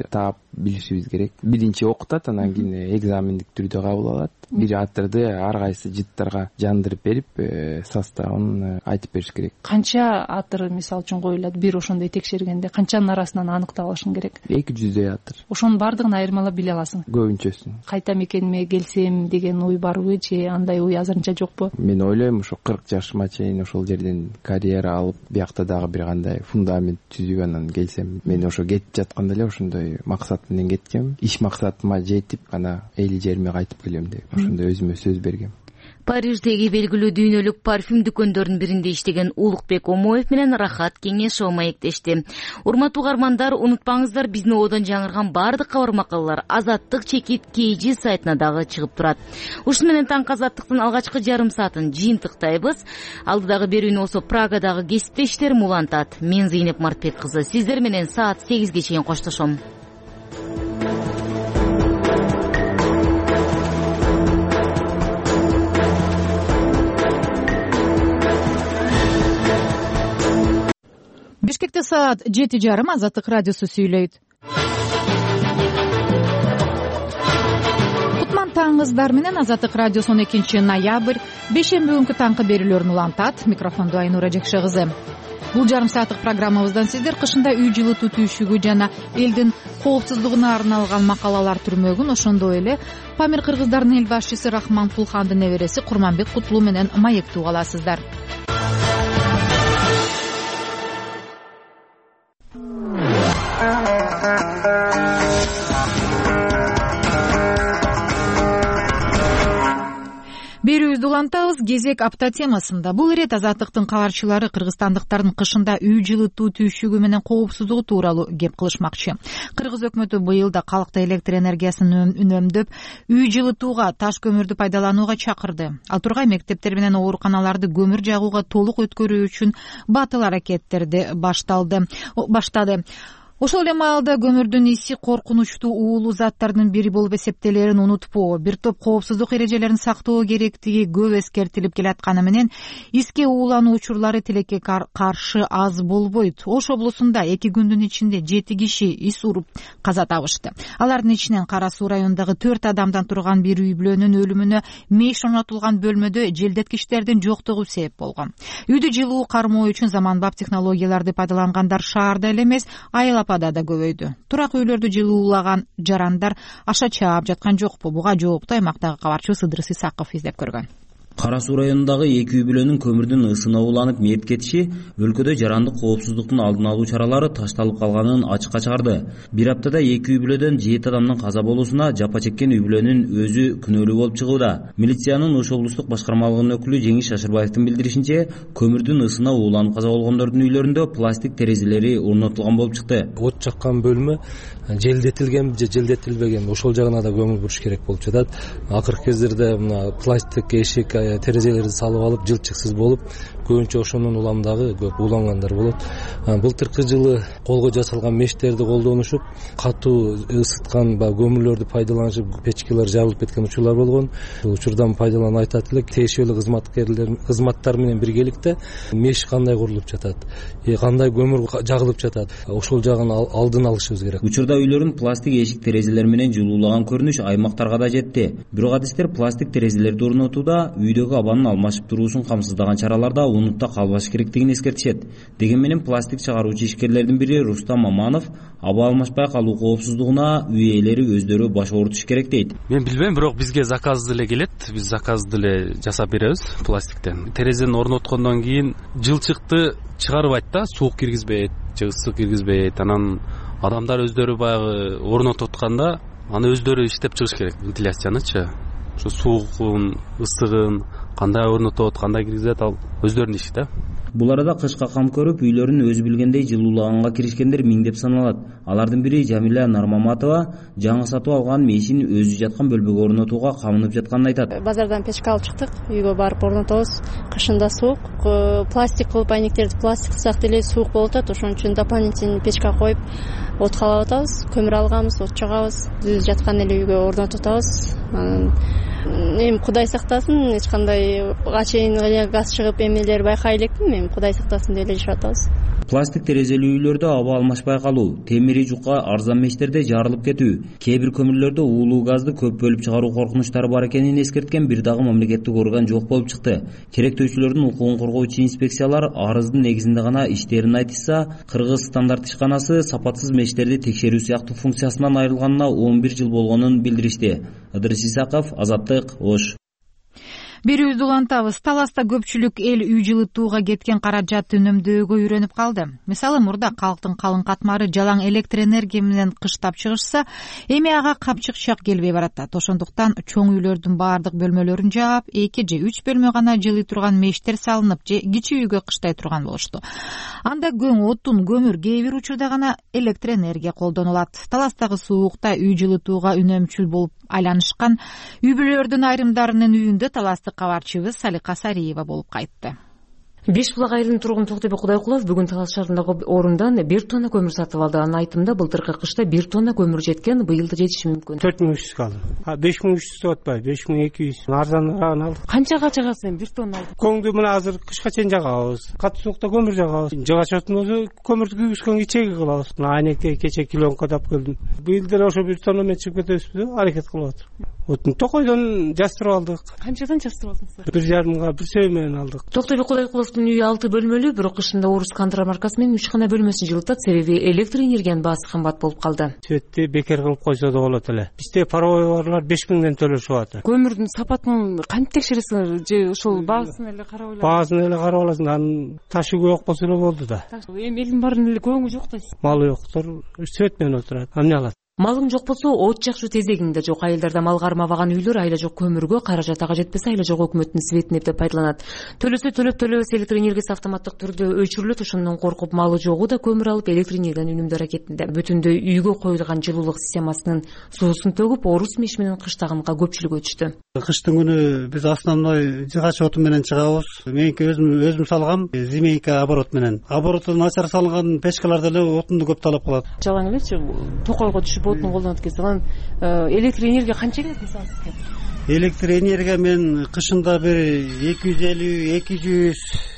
билишибиз керек. Биринчи окутат, анан кийин экзамендик түрдө кабыл алат. Бир атырды ар кайсы жыттарга жандырып берип, составын айтып бериш керек. Канча атыр мисалы үчүн коюлат? Бир ошондой текшергенде канчанын арасынан аныктап алышың керек? эки жүздөй атыр. Ошонун баардыгын айырмалап биле аласың? Көбүнчөсүн. Кайта мекениме келсем деген ой барбы же андай ой азырынча жокпу? Мен ойлойм, ошо кырк жашыма чейин ошол жерден карьера алып, биякта дагы бир кандай фундамент түзүп анан келсем, мен ошо кетип жатканда эле ошондой максат менен кеткем. Иш максатыма жетип, ана эли жериме кайтып келем деп ошондой өзүмө сөз бергем. Париждеги белгилүү дүйнөлүк парфюм дүкөндөрүнүн биринде иштеген Улукбек Омоев менен Рахат Кеңешова маектешти. Урматтуу угармандар, унутпаңыздар, биздин одон жаңырган баардык кабар макалалар Азаттык чекит кей джи сайтына дагы чыгып турат. Ушуну менен таңкы Азаттыктын алгачкы жарым саатын жыйынтыктайбыз. Алдыдагы берүүнү болсо Прагадагы кесиптештерим улантат. Мен Зейнеп Мартбек кызы сиздер менен саат сегизге чейин коштошом. Бишкекте саат жети жарым. Азаттык радиосу сүйлөйт. Кутман таңыңыздар менен. Азаттык радиосу он экинчи ноябрь бейшемби күнкү таңкы берүүлөрүн улантат. Микрофондо Айнура Жекше кызы. Бул жарым сааттык программабыздан сиздер кышында үй жылытуу түйшүгү жана элдин коопсуздугуна арналган макалалар түрмөгүн, ошондой эле Памир кыргыздарынын эл башчысы Рахман Пулхандын небереси Курманбек Кутлуу менен маектүү каласыздар. Берүүбүздү улантабыз кезек апта темасында. Бул ирет Азаттыктын кабарчылары кыргызстандыктардын кышында үй жылытуу түйшүгү менен коопсуздугу тууралуу кеп кылышмакчы. Кыргыз өкмөтү быйыл да калкты электр энергиясын үнөмдөп, үй жылытууга таш көмүрдү пайдаланууга чакырды. Ал тургай мектептер менен ооруканаларды көмүр жагууга толук өткөрүү үчүн батыл аракеттерди башталды баштады. Ошол эле маалда көмүрдүн иси коркунучтуу уулуу заттардын бири болуп эсептелерин унутпоо, бир топ коопсуздук эрежелерин сактоо керектиги көп эскертилип келатканы менен иске уулануу учурлары тилекке каршы аз болбойт. Ош облусунда эки күндүн ичинде жети киши ис уруп каза табышты. Алардын ичинен Кара Суу районундагы төрт адамдан турган бир үй бүлөнүн өлүмүнө меш орнотулган бөлмөдө желдеткичтердин жоктугу себеп болгон. Үйдү жылуу кармоо үчүн заманбап технологияларды пайдалангандар шаарда эле эмес, айыл да көбөйдү. Турак үйлөрдү жылуулаган жарандар аша чаап жаткан жокпу? Буга жоопту аймактагы кабарчыбыз Ыдырыс Исаков издеп көргөн. Кара Суу районундагы эки үй бүлөнүн көмүрдүн ысына ууланып мерт кетиши өлкөдө жарандык коопсуздуктун алдын алуу чаралары ташталып калганын ачыкка чыгарды. Бир аптада эки үй бүлөдөн жети адамдын каза болуусуна жапа чеккен үй бүлөнүн өзү күнөөлүү болуп чыгууда. Милициянын Ош облустук башкармалыгынын өкүлү Жеңиш Шашырбаевдин билдиришинче, көмүрдүн ысына ууланып каза болгондордун үйлөрүндө пластик терезелери орнотулган болуп чыкты. От жаккан бөлмө желдетилген же желдетилбеген, ошол жагына да көңүл буруш керек болуп жатат. Акыркы кездерде мына пластик эшик терезелерди салып алып, жылчыксыз болуп, көбүнчө ошонун уламдагы көп уулангандар болот. Былтыркы жылы колго жасалган мештерди колдонушуп, катуу ысыткан көмүрлөрдү пайдаланышып, печкалар жабылып кеткен учурлар болгон. Бул учурдан пайдаланып айтат элек, тиешелүү кызматкерлер кызматтар менен биргеликте меш кандай курулуп жатат, кандай көмүр жагылып жатат, ошол жагын алдын алышыбыз керек. Учурда үйлөрүн пластик эшик терезелер менен жылуулаган көрүнүш аймактарга да жетти. Бирок адистер пластик терезелерди орнотууда үйдөгү абанын алмашып туруусун камсыздаган чараларда унутта калбаш керектигин эскертишет. Деген менен пластик чыгаруучу ишкерлердин бири Рустам Маманов аба алмашпай калуу коопсуздугуна үй ээлери өздөрү баш оорутуш керек дейт. Мен билбейм, бирок бизге заказ деле келет. Биз заказ деле жасап беребиз пластиктен. Терезени орноткондон кийин жылчыкты чыгарбайт да, суук киргизбейт же ысык киргизбейт. Анан адамдар өздөрү баягы орнотуп атканда аны өздөрү иштеп чыгыш керек, вентиляциянычы. Ошо суугун, ысыгын кандай орнотот, кандай киргизет, ал өздөрүнүн иши да. Бул арада кышка кам көрүп, үйлөрүн өзү билгендей жылуулаганга киришкендер миңдеп саналат. Алардын бири Жамиля Нармаматова жаңы сатып алган мешин өзү жаткан бөлмөгө орнотууга камынып жатканын айтат. Базардан печка алып чыктык, үйгө барып орнотобуз. Кышында суук, пластик кылып айнектерди пластик кылсак деле суук болуп атат. Ошон үчүн дополнительный печка коюп от калап атабыз, көмүр алганбыз, от чагабыз, өзү жаткан эле үйгө орнотуп атабыз. Эми Кудай сактасын, эч кандай ачейин газ чыгып эмнелер байкай электим, эми Кудай сактасын деп эле жашап атабыз. пластик терезелүү үйлөрдө аба алмашпай калуу, темири жука арзан мештерде жарылып кетүү, кээ бир көмүрлөрдө уулуу газды көп бөлүп чыгаруу коркунучтары бар экенин эскерткен бир дагы мамлекеттик орган жок болуп чыкты. Керектөөчүлөрдүн укугун коргоочу инспекциялар арыздын негизинде гана иштерин айтышса, Кыргыз стандарт ишканасы сапатсыз мештерди текшерүү сыяктуу функциясынан айрылганына он бир жыл болгонун билдиришти. Ыдырыс Исаков, Азаттык, Ош. Берүүбүздү улантабыз. Таласта көпчүлүк эл үй жылытууга кеткен каражатты үнөмдөөгө үйрөнүп калды. Мисалы, мурда калктын калың катмары жалаң электр энергия менен кыштап чыгышса, эми ага капчык шак келбей баратат. Ошондуктан чоң үйлөрдүн баардык бөлмөлөрүн жаап, эки же үч бөлмө гана жылый турган мештер салынып, же кичи үйгө кыштай турган болушту. Анда көң отун, көмүр, кээ бир учурда гана электр энергия колдонулат. Таластагы суукта үй жылытууга үнөмчүл болуп айланышкан үй бүлөлөрдүн айрымдарынын үйүндө таластык кабарчыбыз Салика Сариева болуп кайтты. Беш булак айылынын тургуну Токтойбек Кудайкулов бүгүн Талас шаарындагы орундан бир тонна көмүр сатып алды. Анын айтымында былтыркы кышта бир тонна көмүр жеткен, быйыл да жетиши мүмкүн. төрт миң үч жүз калды. беш миң үч жүз атпайбы, беш миң эки жүз. Арзаныраак алдык. Канчага жагасыз бир тонна алдык? Көңдү мына азыр кышка чейин жагабыз. Катуу суукта көмүр жагабыз. Жыгач отун болсо көмүрдү күйгүзгөн кичеги кылабыз. Мына айнекте кече килонко тап келдим. Быйыл деле ошо бир тонна менен чыгып кетебизби? Аракет кылып атып. Отун Токойдон жастырып алдык. Канчадан жастырып алдыңыз? бир жарым мыңга бир сөө менен алдык. Токтойбек Кудайкуловдун үйү алты бөлмөлүү, бирок кышында Орус Кандра маркасы менен үч гана бөлмөсүн жылытат, себеби электр энергиянын баасы кымбат болуп калды. Светти бекер кылып койсо да болот эле. Бизде паровой барлар беш миңден төлөшүп атат. Көмүрдүн сапатын кантип текшересиңер же ошол баасын эле карап эле? Баасын эле карап аласың, анын ташы көп болсо эле болду да. Эми элдин баарынын эле көңү жок да. Малы жоктор свет менен отурат. Эмне алат? Малың жок болсо от жакчу тезегиңде жок. Айылдарда мал кармабаган үйлөр айла жок көмүргө, каражат ага жетпесе айла жок өкмөттүн светин эптеп пайдаланат. Төлөсө төлөп төлөбөс электр энергиясы автоматтык түрдө өчүрүлөт. Ошондон коркуп малы жогу да көмүр алып электр энергияны үнөмдөө аракетинде. Бүтүндөй үйгө коюлган жылуулук системасынын суусун төгүп, Орус меш менен кыштагынга көпчүлүк өтүштү. Кыштын күнү биз основной жыгач оту менен чыгабыз. Меники өзүм өзүм салгам, зимейка оборот менен. Обороту начар салынган печкалар деле отунду көп талап кылат. Жалаң элечи Токойго түшүп отун колдонот экенсиз. Анан электр энергия канча келет мисалы сизге? Электр энергия мен кышында бир эки жүз элүү эки жүз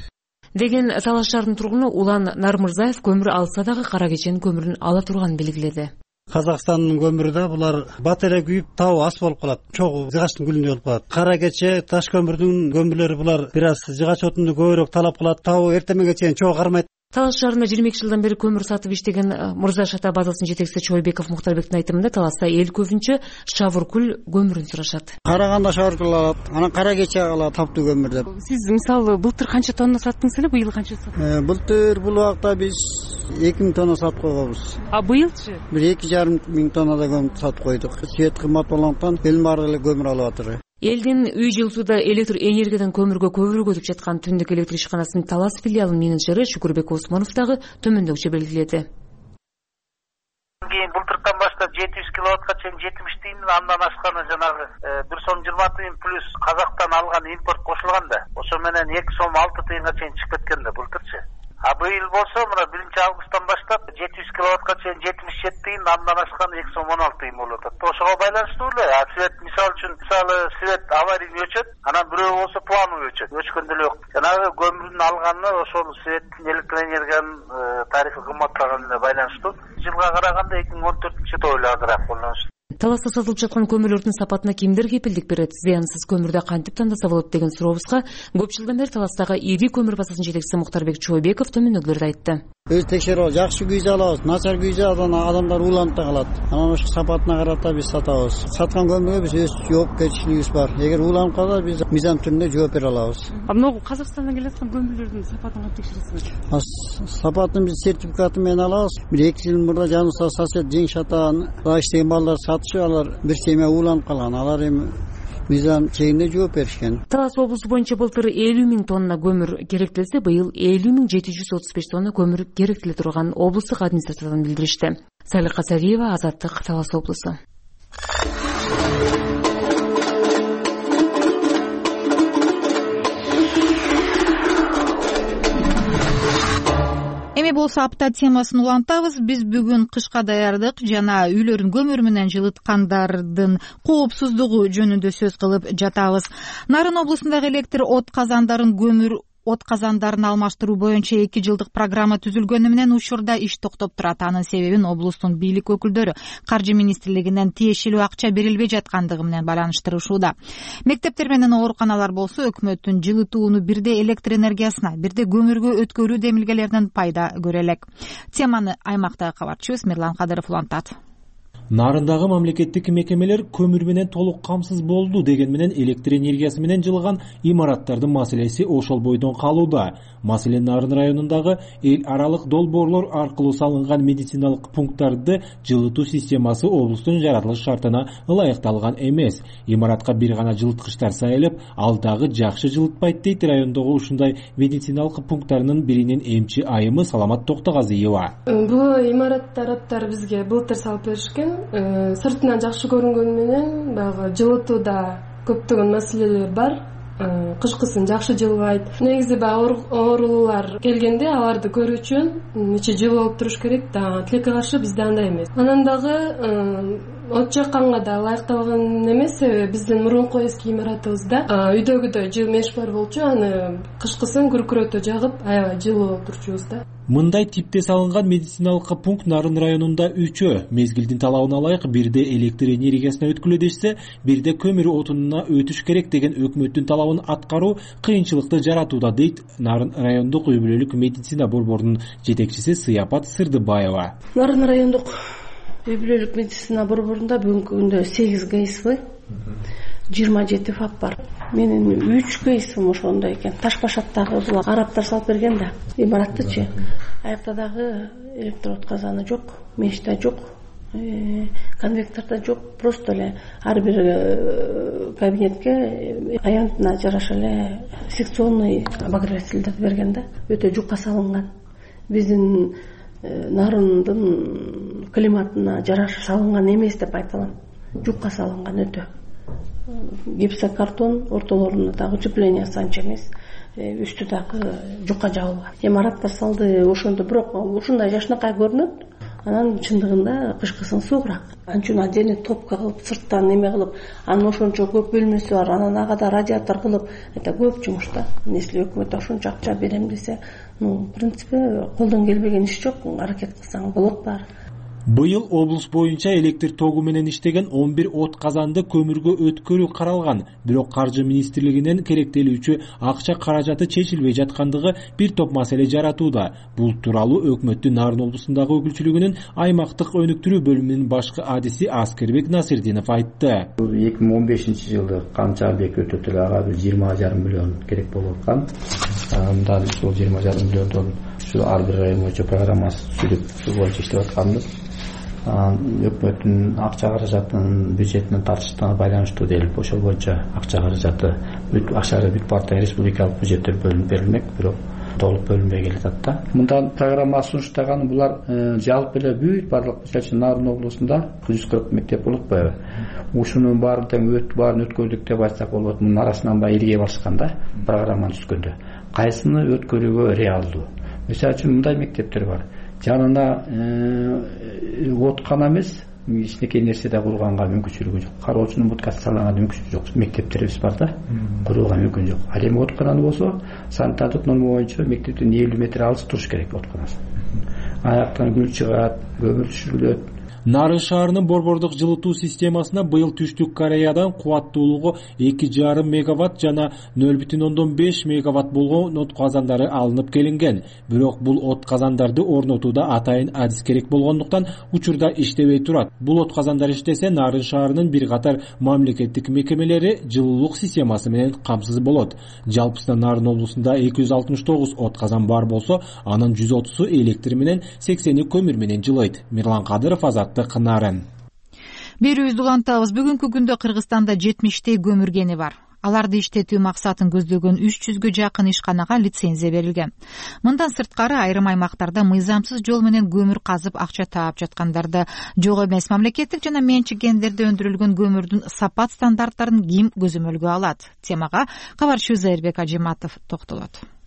деген Талас шаарынын тургуну Улан Нармырзаев көмүр алса дагы кара кеченин көмүрүн ала турганын белгиледи. Казакстандын көмүрү да булар бат эле күйүп табы ас болуп калат. Чогуу жыгачтын күлүндөй болуп калат. Кара кече таш көмүрдүн көмүрлөрү булар бир аз жыгач отунду көбүрөөк талап кылат. Табы эртемеге чейин чогуу кармайт. Талас шаарында жыйырма эки жылдан бери көмүр сатып иштеген Мырза Шата базасынын жетекчиси Чойбеков Мухтарбектин айтымында Таласта эл көбүнчө шавыркүл көмүрүн сурашат. Караганда шавыркүл алат, анан кара кече алат таптуу көмүр деп. Сиз мисалы былтыр канча тонна саттыңыз эле, быйыл канча саттыңыз? Былтыр бул убакта биз эки миң тонна сатып койгонбуз. А быйылчы? Бир эки жарым миң тоннадай көмүр сатып койдук. Свет кымбат болгондуктан элдин баары эле көмүр алып атыр. Элдин үй жылытууда электр энергиядан көмүргө көбүрөөк өтүп жаткан Түндүк электр ишканасынын Талас филиалынын менеджери Шүкүрбек Осмонов дагы төмөндөгүчө белгиледи. Былтыртан баштап жети жүз киловаттка чейин жетимиш тыйын, андан ашканы жанагы бир сом жыйырма тыйын плюс Казактан алган импорт кошулган да. Ошо менен эки сом алты тыйынга чейин чыгып кеткен да былтырчы. А быйыл болсо мына биринчи августтан баштап жети жүз киловаттка чейин жетимиш жети тыйын, андан ашканы эки сом он алты тыйын болуп атат. Ошого байланыштуу эле. А свет мисалы үчүн мисалы свет аварийный өчөт, анан бирөө болсо плановый өчөт. Өчкөн деле жок. Жанагы көмүрдүн алганы ошол светтин электр энергиянын тарифи кымбатлаганына байланыштуу. Жылга караганда эки миң он төртүнчү жылда эле азыраак болушту. Таласта сатылып жаткан көмүрлөрдүн сапатына кимдер кепилдик берет? Зыянсыз көмүрдү кантип тандаса болот деген сурообузга көп жылдан бери Таластагы ири көмүр базасынын жетекчиси Мухтарбек Чойбеков төмөндөгүлөрдү айтты. Өз текшерип, жакшы күйзө алабыз, начар күйзө адамдар уланып да калат. Анан ошо сапатына карата биз сатабыз. Саткан көмүргө биз өз жоопкерчилигибиз бар. Эгер уланып калса биз мыйзам түрүндө жооп бере алабыз. А могу Казакстандан келаткан көмүрлөрдүн сапатын кантип текшересиңер? Сапатын биз сертификаты менен алабыз. Бир эки жыл мурда жаныбызда сосед Жең Шатаан иштеген балдар сатышып, алар бир семья уланып калган. Алар эми мыйзам чегинде жооп беришкен. Талас облусу боюнча былтыр элүү миң тонна көмүр керектелсе, быйыл элүү миң жети жүз отуз беш тонна көмүр керектеле турган облустук администрациядан билдиришти. Салика Сариева, Азаттык, Талас облусу. Эми болсо апта темасын улантабыз. Биз бүгүн кышка даярдык жана үйлөрүн көмүр менен жылыткандардын коопсуздугу жөнүндө сөз кылып жатабыз. Нарын облусундагы электр от казандарын көмүр от казандарын алмаштыруу боюнча эки жылдык программа түзүлгөнү менен учурда иш токтоп турат. Анын себебин облустун бийлик өкүлдөрү каржы министрлигинен тиешелүү акча берилбей жаткандыгы менен байланыштырышууда. Мектептер менен ооруканалар болсо өкмөттүн жылытууну бирде электр энергиясына, бирде көмүргө өткөрүү демилгелеринен пайда көрө элек. Теманы аймактагы кабарчыбыз Мирлан Кадыров улантат. Нарындагы мамлекеттик мекемелер көмүр менен толук камсыз болду деген менен электр энергиясы менен жылган имараттардын маселеси ошол бойдон калууда. Маселен, Нарын районундагы эл аралык долбоорлор аркылуу салынган медициналык пункттарды жылытуу системасы облустун жаратылыш шартына ылайыкталган эмес. Имаратка бир гана жылыткычтар сайылып, ал дагы жакшы жылытпайт дейт райондогу ушундай медициналык пункттарынын биринин эмчи айымы Саламат Токтогазиева. Бул имарат тараптар бизге былтыр салып беришкен. Сыртынан жакшы көрүнгөнү менен баягы жылытууда көптөгөн маселелер бар. Кышкысын жакшы жылбайт. Негизи баягы оорулуулар келгенде аларды көрүү үчүн ичи жылуу болуп туруш керек да. Тилекке каршы бизде андай эмес. Анан дагы от жакканга да ылайыкталган эмес, себеби биздин мурунку эски имаратыбызда үйдөгүдөй жылуу меш бар болчу, аны кышкысын күркүрөтө жагып аябай жылуу болуп турчубуз да. Мындай типте салынган медициналык пункт Нарын районунда үчөө. Мезгилдин талабына ылайык бирде электр энергиясына өткүлө дешсе, бирде көмүр отунуна өтүш керек деген өкмөттүн талабын аткаруу кыйынчылыкты жаратууда дейт Нарын райондук үй бүлөлүк медицина борборунун жетекчиси Сыяпат Сырдыбаева. Нарын райондук үй бүлөлүк медицина борборунда бүгүнкү күндө сегиз ГСВ, жыйырма жети ФАП бар. Менин үч кейсим ошондо экен. Ташбашаттагы бул араптар салып берген да, имараттычы. Аякта дагы электрод казаны жок, мешта жок, конвекторда жок. Просто эле ар бир кабинетке аянтына жараша эле секционный обогревательдерди берген да. Өтө жукка салынган. Биздин Нарындын климатына жараша салынган эмес деп айта алам. Жукка салынган өтө. Гипсокартон ортолорунда дагы утепление анча эмес, үстү дагы жукка жабылган. Имарат салды ошондо, бирок ушундай жашынакай көрүнөт. Анан чындыгында кышкысын суугураак. Анча отдельный топка кылып, сырттан неме кылып, анын ошончо көп бөлмөсү бар, анан ага да радиатор кылып, это көп жумуш да. Если өкмөт ошончо акча берем десе, ну, в принципе, колдон келбеген иш жок, аракет кылсаң болот баары. Быйыл облус боюнча электр тогу менен иштеген он бир от казанды көмүргө өткөрүү каралган. Бирок каржы министрлигинен керектелүүчү акча каражаты чечилбей жаткандыгы бир топ маселе жаратууда. Бул тууралуу өкмөттүн Нарын облусундагы өкүлчүлүгүнүн аймактык өнүктүрүү бөлүмүнүн башкы адиси Аскербек Насирдинов айтты. эки миң он бешинчи жылы канча бек өтөт эле, ага бир жыйырма жарым миллион керек болуп аткан. Мындан ушул жыйырма жарым миллиондон ушу ар бир район боюнча программасы түзүлүп, ушул боюнча иштеп атканбыз. Өкмөттүн акча каражатынын бюджетинен тартыштыгына байланыштуу делип, ошол боюнча акча каражаты ак шаар бүт партия республикалык бюджеттер бөлүнүп берилмек, бирок толук бөлүнбөй келатат да. Мындан программа сунуштаган булар жалпы эле бүт барлык мисалы Нарын облусунда жүз кырк мектеп болуп атпайбы? Ушунун баарын тең өт баарын өткөрдүк деп айтсак болот. Мунун арасынан баягы элге барышкан да, программаны түзгөндө. Кайсыны өткөрүүгө реалдуу? Мисалы үчүн мындай мектептер бар. Жанына откана эмес, кичинекей нерседе курганга мүмкүнчүлүгү жок. Кароочунун будкасы салганга мүмкүнчүлүгү жок. Мектептерибиз бар да, курууга мүмкүн жок. Ал эми откананы болсо, санитардык норма боюнча мектептен элүү метр алыс туруш керек отканасы. Аяктан гүл чыгат, көмүр түшүрүлөт. Нарын шаарынын борбордук жылытуу системасына быйыл Түштүк Кореядан кубаттуулугу эки жарым мегаватт жана нөл бүтүн ондон беш мегаватт болгон от казандары алынып келинген. Бирок бул от казандарды орнотууда атайын адис керек болгондуктан учурда иштебей турат. Бул от казандар иштесе, Нарын шаарынын бир катар мамлекеттик мекемелери жылуулук системасы менен камсыз болот. Жалпысынан Нарын облусунда эки жүз алтымыш тогуз от казан бар болсо, анын жүз отузу электр менен, сексени көмүр менен жылыйт. Мирлан Кадыров, Азат. Берүүбүздү улантабыз. Бүгүнкү күндө Кыргызстанда жетимиштей көмүр кени бар. Аларды иштетүү максатын көздөгөн үч жүзгө жакын ишканага лицензия берилген. Мындан сырткары айрым аймактарда мыйзамсыз жол менен көмүр казып акча таап жаткандарды жок эмес. Мамлекеттик жана менчикендерде өндүрүлгөн көмүрдүн сапат стандарттарын ким көзөмөлгө алат? Темага кабарчыбыз Айырбек Ажиматов токтолот.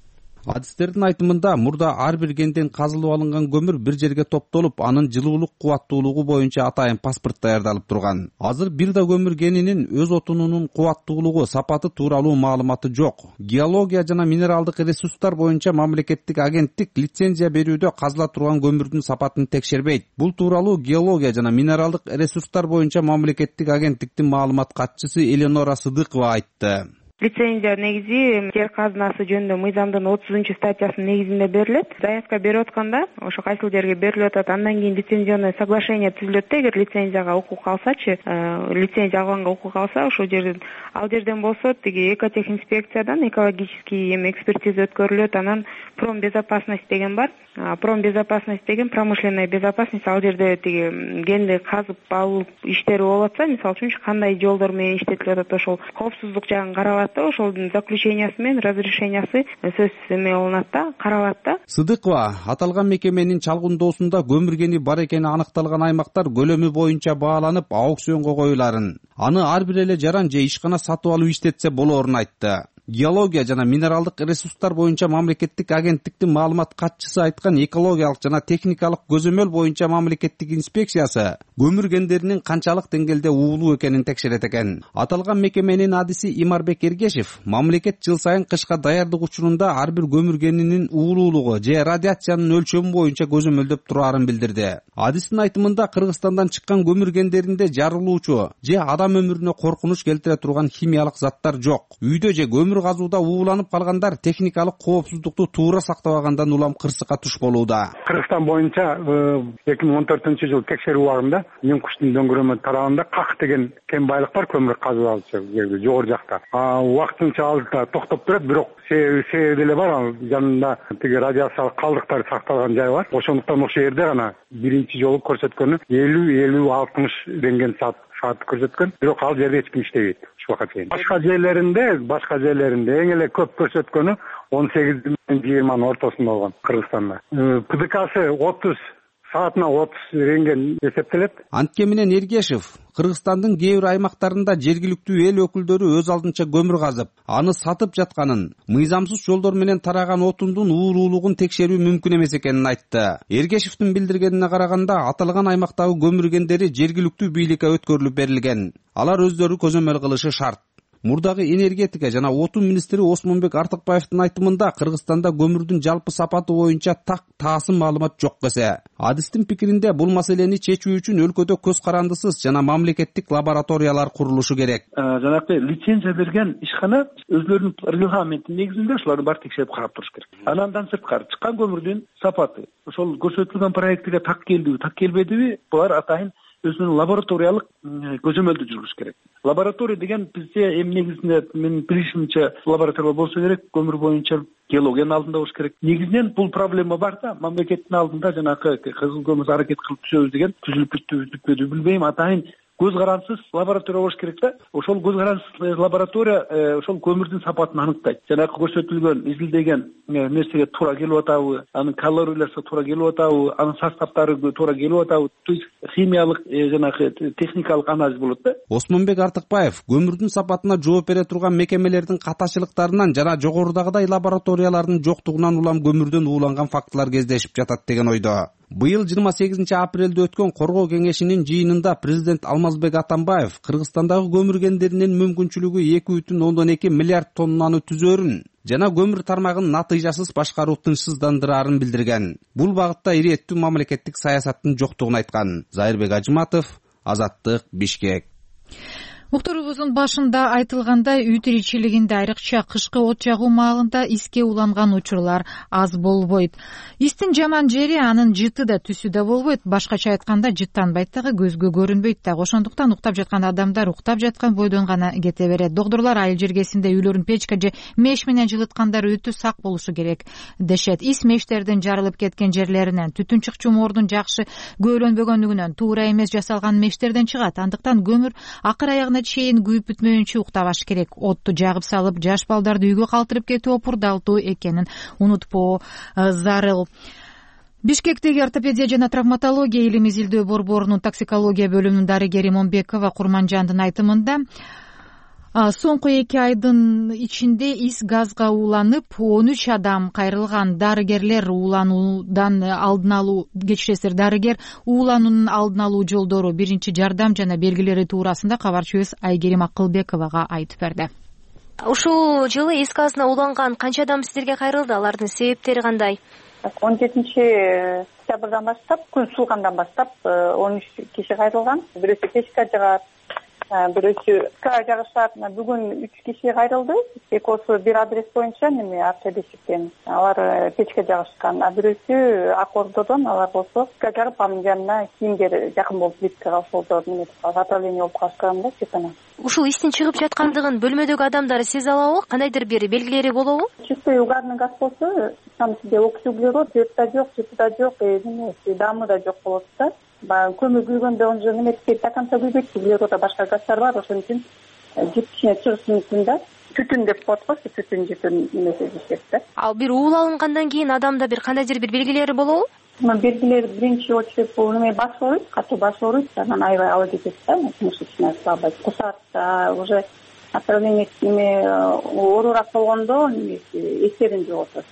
Адистердин айтымында мурда ар бир кенден казылып алынган көмүр бир жерге топтолуп, анын жылуулук кубаттуулугу боюнча атайын паспорт даярдалып турган. Азыр бир да көмүр кенинин өз отунунун кубаттуулугу, сапаты тууралуу маалыматы жок. Геология жана минералдык ресурстар боюнча мамлекеттик агенттик лицензия берүүдө казыла турган көмүрдүн сапатын текшербейт. Бул тууралуу геология жана минералдык ресурстар боюнча мамлекеттик агенттиктин маалымат катчысы Эленора Сыдыкова айтты. Лицензия негизи жер казынасы жөнүндө мыйзамдын отузунчу статьясынын негизинде берилет. Заявка берип атканда ошо кайсыл жерге берилип атат, андан кийин лицензионный соглашение түзүлөт да. Эгер лицензияга укук алсачы, лицензия алганга укук алса, ошол жерден ал жерден болсо тиги экотехинспекциядан экологический эми экспертиза өткөрүлөт. Анан промбезопасность деген бар. Промбезопасность деген промышленная безопасность. Ал жерде тиги кенди казып алуу иштери болуп атса, мисалы үчүн кандай жолдор менен иштетилип атат, ошол коопсуздук жагын каралат. Ошолдун заключениясы менен разрешениясы сөзсүз эме болунат да, каралат да. Сыдыкова аталган мекеменин чалгындоосунда көмүр кени бар экени аныкталган аймактар көлөмү боюнча бааланып, аукционго коюларын, аны ар бир эле жаран же ишкана сатып алып иштетсе болоорун айтты. Геология жана минералдык ресурстар боюнча мамлекеттик агенттиктин маалымат катчысы айткан экологиялык жана техникалык көзөмөл боюнча мамлекеттик инспекциясы көмүр кендеринин канчалык деңгээлде уулуу экенин текшерет экен. Аталган мекеменин адиси Имарбек Эргешев мамлекет жыл сайын кышка даярдык учурунда ар бир көмүр кенинин уулуулугу же радиациянын өлчөмү боюнча көзөмөлдөп тураарын билдирди. Адистин айтымында Кыргызстандан чыккан көмүр кендеринде жарылуучу же адам өмүрүнө коркунуч келтире турган химиялык заттар жок. Үйдө же көмүр газууда ууланып калгандар техникалык коопсуздукту туура сактабагандан улам кырсыкка туш болууда. Кыргызстан боюнча эки миң он төртүнчү жылы текшерүү убагында Ним куштун дөңгөрөмө тарабында Как деген кен байлык бар, көмүр казып алчу жерде жогору жакта. Убактынча ал токтоп турат, бирок себеби деле бар, ал жанында тиги радиациялык калдыктар сакталган жай бар. Ошондуктан ошол жерде гана биринчи жолу көрсөткөнү элүү элүү алтымыш рентген саат саат көрсөткөн, бирок ал жерде эч ким иштебейт. Башка жерлеринде, башка жерлеринде эң эле көп көрсөткөнү он сегиз менен жыйырманын ортосунда болгон Кыргызстанда. ПДКсы отуз, саатына отуз рентген эсептелет. Антке менен Эргешев Кыргызстандын кээ бир аймактарында жергиликтүү эл өкүлдөрү өз алдынча көмүр казып, аны сатып жатканын, мыйзамсыз жолдор менен тараган отундун уулуулугун текшерүү мүмкүн эмес экенин айтты. Эргешевдин билдиргенине караганда, аталган аймактагы көмүр кендери жергиликтүү бийликке өткөрүлүп берилген. Алар өздөрү көзөмөл кылышы шарт. Мурдагы энергетика жана отун министри Осмонбек Артыкбаевдин айтымында Кыргызстанда көмүрдүн жалпы сапаты боюнча так таасым маалымат жок десе. Адистин пикиринде бул маселени чечүү үчүн өлкөдө көз карандысыз жана мамлекеттик лабораториялар курулушу керек. Жанагы лицензия берген ишкана өзлөрүнүн регламентинин негизинде ушуларды баары текшерип карап туруш керек. Андан сырткары чыккан көмүрдүн сапаты, ошол көрсөтүлгөн проектиге так келдиби, так келбедиби, булар атайын өзүнүн лабораториялык көзөмөлдү жүргүзүш керек. Лаборатория деген бизде эми негизинде менин билишимче лаборатория болсо керек, көмүр боюнча геологиянын алдында болуш керек. Негизинен бул проблема бар да, мамлекеттин алдында жанагы кызыл көмүр аракет кылып түшөбүз деген түзүлүп бүттүбү билбейм, атайын көз карансыз лаборатория болуш керек да. Ошол көз карансыз лаборатория ошол көмүрдүн сапатын аныктайт. Жанагы көрсөтүлгөн, изилдеген нерсеге туура келип атабы, анын калорияларына туура келип атабы, анын составтары туура келип атабы, то есть химиялык жанагы техникалык анализ болот да. Осмонбек Артыкбаев көмүрдүн сапатына жооп бере турган мекемелердин катачылыктарынан жана жогорудагыдай лабораториялардын жоктугунан улам көмүрдөн ууланган фактылар кездешип жатат деген ойдо. Быйыл жыйырма сегизинчи апрелде өткөн коргоо кеңешинин жыйынында президент Алмазбек Атамбаев Кыргызстандагы көмүр кендеринин мүмкүнчүлүгү эки бүтүн ондон эки миллиард тоннаны түзөрүн жана көмүр тармагын натыйжасыз башкаруу тынчсыздандырарын билдирген. Бул багытта ирээттүү мамлекеттик саясаттын жоктугун айткан. Зайырбек Ажыматов, Азаттык, Бишкек. Уктурубуздун башында айтылгандай, үй тиричилигинде айрыкча кышкы от жагуу маалында иске уланган учурлар аз болбойт. Истин жаман жери анын жыты да түсү да болбойт. Башкача айтканда, жыттанбайт дагы, көзгө көрүнбөйт дагы. Ошондуктан уктап жаткан адамдар уктап жаткан бойдон гана кете берет. Доктурлар айыл жергесинде үйлөрүн печка же меш менен жылыткандар өтө сак болушу керек дешет. Ис мештердин жарылып кеткен жерлеринен, түтүн чыкчу мордун жакшы көөлөнбөгөндүгүнөн, туура эмес жасалган мештерден чыгат. Андыктан көмүр акыр аягына чейин күйүп бүтмөйүнчө уктабаш керек. Отту жагып салып, жаш балдарды үйгө калтырып кетүү опурдалтуу экенин унутпоо зарыл. Бишкектеги ортопедия жана травматология илим изилдөө борборунун токсикология бөлүмүнүн дарыгери Момбекова Курманжандын айтымында, Соңку эки айдын ичинде из газга ууланып он үч адам кайрылган. Дарыгерлер уулануудан алдын алуу кечиресиздер дарыгер уулануунун алдын алуу жолдору, биринчи жардам жана белгилери туурасында кабарчыбыз Айгерим Акылбековага айтып берди. Ушул жылы эс газына ууланган канча адам сиздерге кайрылды? Алардын себептери кандай? он жетинчи октябрдан баштап, күн суугандан баштап он үч киши кайрылган. Бирөөсү печка жагат, бирөөсү кара жагышат. Бүгүн үч киши кайрылды. Экөөсү бир адрес боюнча неме Акча бешиктен. Алар печка жагышкан. А бирөөсү Ак Ордодон, алар болсо печка жагып, анын жанына кийимдер жакын болуп плиткага ошолдор неме отопление болуп калышкан да чекана. Ушул истин чыгып жаткандыгын бөлмөдөгү адамдар сезе алабы? Кандайдыр бир белгилери болобу? Чистой угарный газ болсо, там сизде окись углерод, свет да жок, жыты да жок, неме, дамы да жок болот да. Баягы көмүр күйгөндө он жыл неметке до конца күйбөйт, углеродо башка газдар бар, ошон үчүн жыт ичине чыгышы мүмкүн да. Түтүн деп коет го, түтүн жытын немеси дешет да. Ал бир уул алынгандан кийин адамда бир кандайдыр бир белгилери болобу? Белгилери биринчи очередь бул неме баш ооруйт, катуу баш ооруйт, анан аябай ала кетет да, мышечная слабость. Кусат, уже отравление неме оорураак болгондо немеси эсерин жоготот.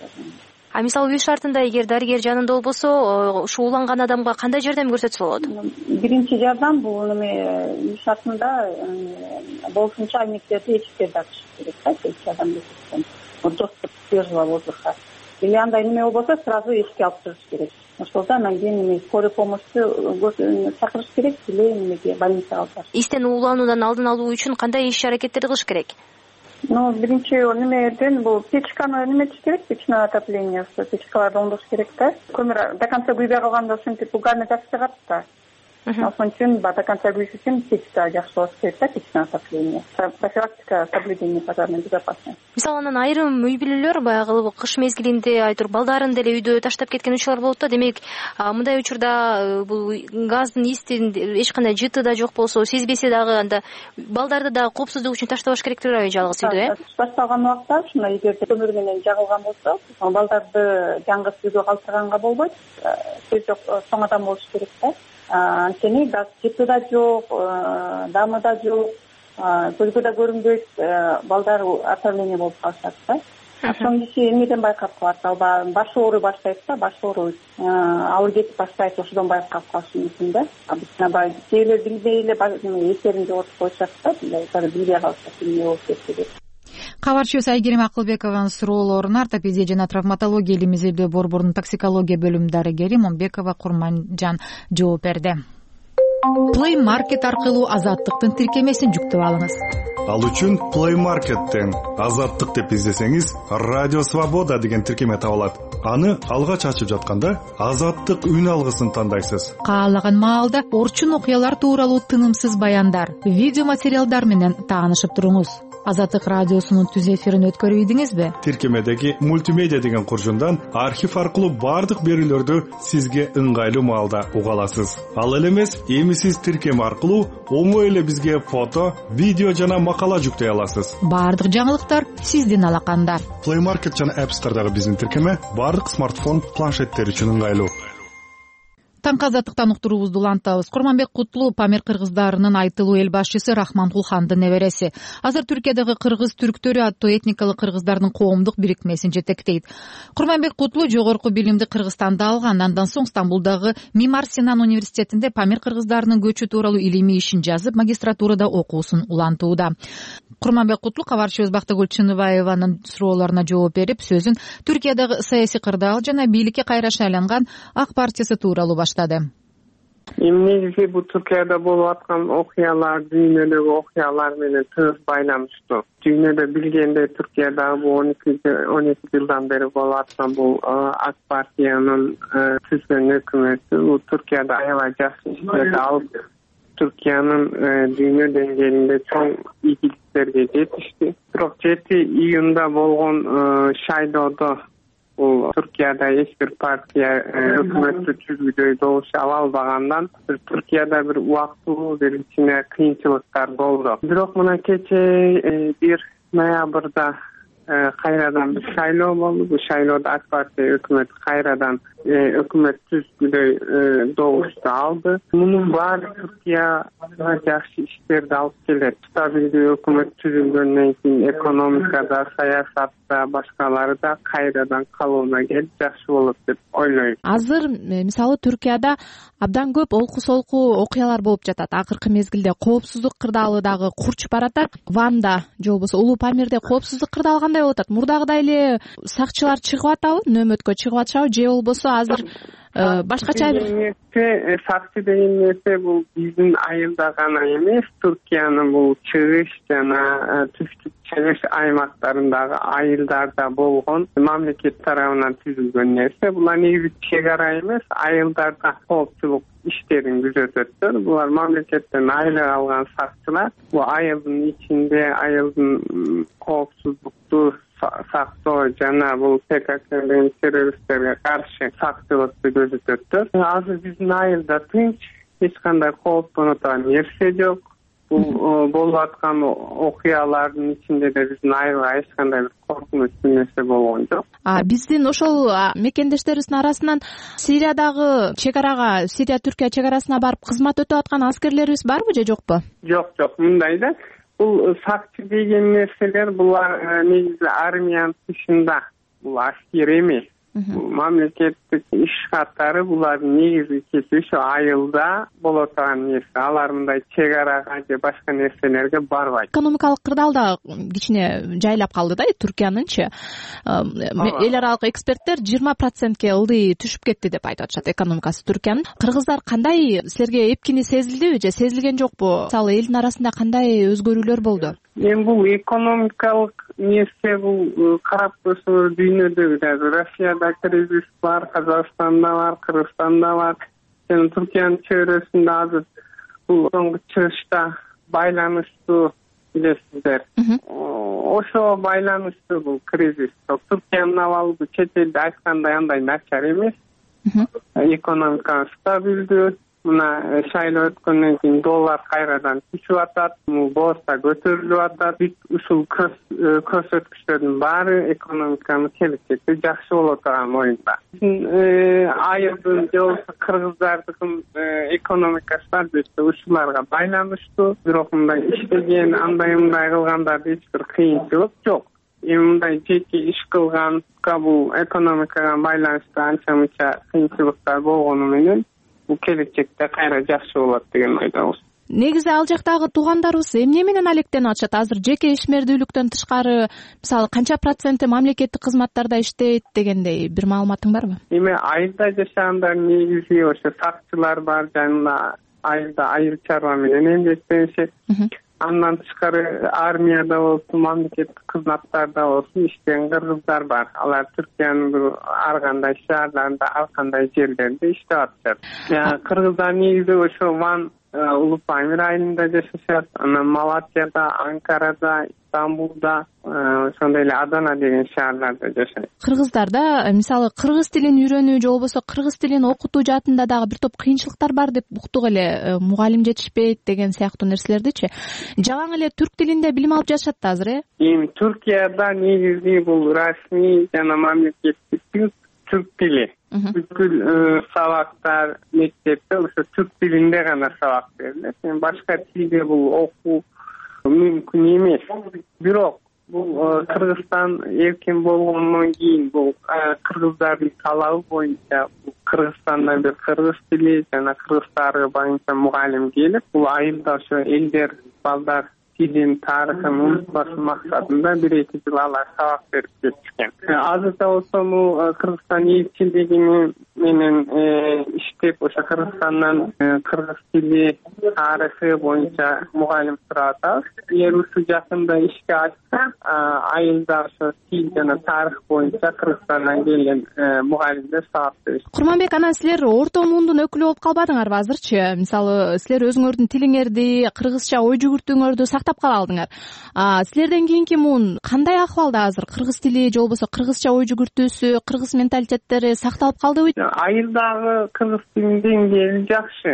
А мисалы үй шартында эгер дарыгер жанында болбосо, ушу ууланган адамга кандай жардам көрсөтсө болот? Биринчи жардам бул неме үй шартында болушунча айнектерди эчиктерди ачыш керек да, эч адам эчиктен. Доступ свежего воздуха. Или андай неме болбосо, сразу эшикке алып чыгыш керек. Ошолда анан кийин неме скорый помощьту чакырыш керек, или немеге больницага алып барыш. Истен уулануудан алдын алуу үчүн кандай иш-аракеттерди кылыш керек? Ну, биринчи немеден бул печканы неметиш керек, печное отопление, печкаларды оңдош керек да. Көмүр до конца күйбөй калганда ушинтип угарный газ чыгат да. Ошон үчүн до конца күйүш үчүн печка жакшы болуш керек да, печное отопление. Профилактика соблюдения пожарной безопасности. Мисалы анан айрым үй бүлөлөр баягы кыш мезгилинде айтор балдарын деле үйдө таштап кеткен учурлар болот да. Демек, мындай учурда бул газдын истин эч кандай жыты да жок болсо, сезбесе дагы анда балдарды да коопсуздук үчүн таштабаш керек деп ойлойм жалгыз үйдө, э? Ташталган убакта ушундай эгер көмүр менен жагылган болсо, балдарды жаңгыз үйгө калтырганга болбойт. Сөз жок, чоң адам болуш керек да. Анткени газ жыты да жок, дамы да жок, көзгө да көрүнбөйт, балдар отравление болуп калышат да. Ошон киши эмнеден байкап калат? Албай башы ооруй баштайт да, башы ооруйт, ауыр кетип баштайт, ошодон байкап калышы мүмкүн да. Обычно баягы кээде билбей эле эсерин жоготуп коюшат да, билбей калышат, эмне болуп кетти деп. Кабарчыбыз Айгерим Акылбекованын суроолоруна ортопедия жана травматология илим изилдөө борборунун токсикология бөлүм дарыгери Момбекова Курманжан жооп берди. Play Market аркылуу азаттыктын тиркемесин жүктөп алыңыз. Ал үчүн Play Market'тен азаттык деп издесеңиз, Радио Свобода деген тиркеме табылат. Аны алгач ачып жатканда азаттык үн алгысын тандайсыз. Каалаган маалда орчун окуялар тууралуу тынымсыз баяндар, видео материалдар менен таанышып туруңуз. Азаттык радиосунун түз эфирин өткөрүп ийдиңизби? Тиркемедеги мультимедиа деген куржундан архив аркылуу бардык берүүлөрдү сизге ыңгайлуу маалда уга аласыз. Ал эле эмес, эми сиз тиркеме аркылуу оңой эле бизге фото, видео жана макала жүктөй аласыз. Бардык жаңылыктар сиздин алаканда. Play Market жана App Store'дагы биздин тиркеме бардык смартфон, планшеттер үчүн ыңгайлуу. Таңкы азаттыктан уктуруубузду улантабыз. Курманбек Кутлуу Памир кыргыздарынын айтылуу эл башчысы Рахманкул хандын небереси. Азыр Түркиядагы кыргыз түрктөрү аттуу этникалык кыргыздардын коомдук бирикмесин жетектейт. Курманбек Кутлуу жогорку билимди Кыргызстанда алган, андан соң Стамбулдагы Мимар Синан университетинде Памир кыргыздарынын көчү тууралуу илимий ишин жазып, магистратурада окуусун улантууда. Курманбек Кутлуу кабарчыбыз Бактыгүл Чыныбаеванын суроолоруна жооп берип, сөзүн Түркиядагы саясий кырдаал жана бийликке кайраша айланган Ак партиясы тууралуу баштады. Негизи бул Түркияда болуп аткан окуялар, дүйнөдөгү окуялар менен тығыз байланыштуу. Дүйнөдө билгендей Түркиядагы бул он эки жылдан бери болуп аткан бул Ак партиянын түзгөн өкмөтү бул Түркияда аябай жакшы иштеп алып, Түркиянын дүйнө деңгээлинде чоң ийгиликтерге жетишти. Бирок жети июнда болгон шайлоодо бул Түркияда эч бир партия өкмөттү түзүүгө добуш ала албагандан Түркияда бир убактылуу бир ичине кыйынчылыктар болду. Бирок мына кечээ бир ноябрда кайрадан бир шайлоо болду. Бул шайлоодо ак партия өкмөтү кайрадан өкмөт түзгүдөй добушту алды. Мунун баары Түркияга жакшы иштерди алып келет. Стабилдүү өкмөт түзүлгөндөн кийин экономикада, саясатта, башкалары да кайрадан калууна келип жакшы болот деп ойлойм. Азыр мисалы Түркияда абдан көп олку солку окуялар болуп жатат. Акыркы мезгилде коопсуздук кырдаалы дагы курчуп баратат. Ванда же болбосо Улуу Памирде коопсуздук кырдаалы кандай болуп атат? Мурдагыдай эле сакчылар чыгып атабы, нөөмөткө чыгып атышабы же болбосо азыр башкача бир сакчы деген нерсе бул биздин айылда гана эмес, Түркиянын бул чыгыш жана түштүк чыгыш аймактарындагы айылдарда болгон мамлекет тарабынан түзүлгөн нерсе. Булар негизи чек ара эмес, айылдарда коопчулук иштерин күзөтөттөр. Булар мамлекеттен айлык алган сакчылар бул айылдын ичинде айылдын коопсуздукту сактоо жана бул ПКК деген террористтерге каршы сактылыкты көзөтөттөр. Азыр биздин айылда тынч, эч кандай кооптоно турган нерсе жок. Бул болуп аткан окуялардын ичинде да биздин айылга эч кандай бир коркунучтуу нерсе болгон жок. А биздин ошол мекендештерибиздин арасынан Сириядагы чек арага, Сирия-Түркия чек арасына барып кызмат өтүп аткан аскерлерибиз барбы же жокпу? Жок, жок, мындай да. Бул сакчы деген нерселер булар негизи армиянын тышында. Бул аскер эмес. Мамлекеттик иш катары булардын негизги кесиби ошо айылда боло турган нерсе. Алар мындай чек арага же башка нерселерге барбайт. Экономикалык кырдаал да кичине жайлап калды да Түркиянынчы. Эл аралык эксперттер жыйырма процентке ылдый түшүп кетти деп айтып атышат экономикасы Түркиянын. Кыргыздар кандай, силерге эпкини сезилдиби же сезилген жокпу? Мисалы элдин арасында кандай өзгөрүүлөр болду? Эми бул экономикалык нерсе бул карап көрсөңөр дүйнөдөгү да Россияда кризис бар, Казакстанда бар, Кыргызстанда бар. Жана Түркиянын чөйрөсүндө азыр бул соңку чыгышта байланыштуу билесиздер. Ошо байланыштуу бул кризис. Түркиянын абалы чет элде айткандай андай начар эмес. Экономика стабилдүү. Мына шайлоо өткөндөн кийин доллар кайрадан түшүп атат, борса көтөрүлүп атат. Ушул көрсөткүчтөрдүн баары экономиканын келечекте жакшы боло турган оюнда. Айылдын же болбосо кыргыздардын экономикасы албетте ушуларга байланыштуу. Бирок мындай иштеген, андай мындай кылгандарда эч бир кыйынчылык жок. Эми мындай жеке иш кылганга бул экономикага байланыштуу анча мынча кыйынчылыктар болгону менен бул келечекте кайра жакшы болот деген ойдобуз. Негизи ал жактагы туугандарыбыз эмне менен алектенип атышат? Азыр жеке ишмердүүлүктөн тышкары мисалы канча проценти мамлекеттик кызматтарда иштейт дегендей бир маалыматың барбы? Эми айылда жашагандар негизи ошо сакчылар бар, жана айылда айыл чарба менен эмгектенишет. Андан тышкары армияда болсун, мамлекеттик кызматтарда болсун иштеген кыргыздар бар. Алар Түркиянын бир ар кандай шаарларында, ар кандай жерлерде иштеп атышат. Кыргыздар негизи ошо Ван, Улуу Памир айылында жашашат. Анан Малатияда, Анкарада, Стамбулда, ошондой эле Адана деген шаарларда жашайт. Кыргыздарда мисалы кыргыз тилин үйрөнүү же болбосо кыргыз тилин окутуу жаатында дагы бир топ кыйынчылыктар бар деп уктук эле. Мугалим жетишпейт деген сыяктуу нерселердичи. Жаган эле түрк тилинде билим алып жашат да азыр, э? Эми Түркияда негизи бул расмий жана мамлекеттик тил түрк тили. Бүткүл сабактар мектепте ошо түрк тилинде гана сабак берилет. Эми башка тилде бул окуу мүмкүн эмес. Бирок бул Кыргызстан эркин болгондон кийин бул кыргыздардын талабы боюнча Кыргызстанда бир кыргыз тили жана кыргыз тарыхы боюнча мугалим келип, бул айылда ошо элдер, балдар тилин, тарыхын унутпасын максатында бир эки жыл алар сабак берип кетишкен. Азырда болсо бул Кыргызстан элчилиги менен иштеп, ошо Кыргызстандан кыргыз тили, тарыхы боюнча мугалим сурап атабыз. Эгер ушул жакында ишке ачса, айылда ошо тил жана тарых боюнча Кыргызстандан келген мугалимдер сабак беришет. Курманбек, анан силер орто муундун өкүлү болуп калбадыңарбы азырчы? Мисалы, силер өзүңөрдүн тилиңерди, кыргызча ой жүгүртүүңөрдү сактап кала алдыңар. Силерден кийинки муун кандай акыбалда азыр? Кыргыз тили же болбосо кыргызча ой жүгүртүүсү, кыргыз менталитеттери сакталып калдыбы? Айылдагы кыргыз тилинин деңгээли жакшы.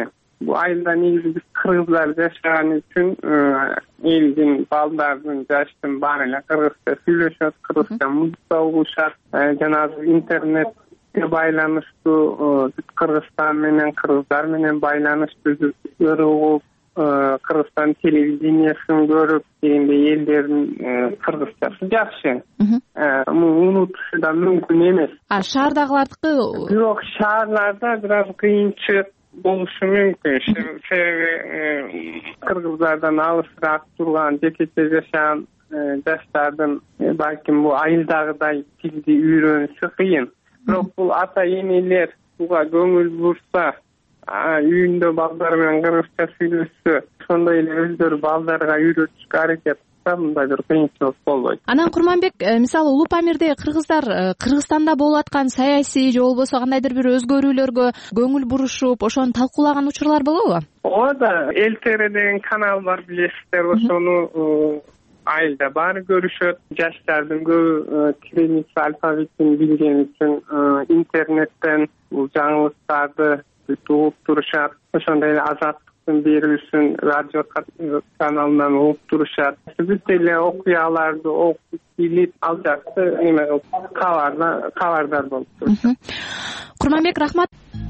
бул айылда негизи биз кыргыздар жашаган үчүн элдин балдардын жаштын баары эле кыргызча сүйлөшөт, кыргызча музыка угушат. Жанагы интернетке байланыштуу Кыргызстан менен кыргыздар менен байланыш түзүп угуп, Кыргызстан телевидениясын көрүп дегендей элдердин кыргызчасы жакшы. Муну унутушу да мүмкүн эмес. А шаардагылардыкы? Бирок шаарларда бир аз кыйынчылык болушу мүмкүн. Себеби кыргыздардан алысыраак турган, жекече жашаган жаштардын балким бул айылдагыдай тилди үйрөнүшү кыйын. Бирок бул ата энелер буга көңүл бурса, үйүндө балдар менен кыргызча сүйлөшсө, ошондой эле өздөрү балдарга үйрөтүшкө аракет кылса, мындай бир кыйынчылык болбойт. Анан Курманбек, мисалы Улуу Памирде кыргыздар Кыргызстанда болуп аткан саясий же болбосо кандайдыр бир өзгөрүүлөргө көңүл бурушуп, ошону талкуулаган учурлар болобу? Ооба да, Эл Т Р деген канал бар, билесиздер, ошону айылда баары көрүшөт. Жаштардын көбү кириллица алфавитин билген үчүн интернеттен бул жаңылыктарды угуп турушат. Ошондой эле Азаттыктын берүүсүн радио каналынан угуп турушат. Бүт эле окуяларды окуп билип, ал жакты эме кабардар болуп турушат. Курманбек, рахмат.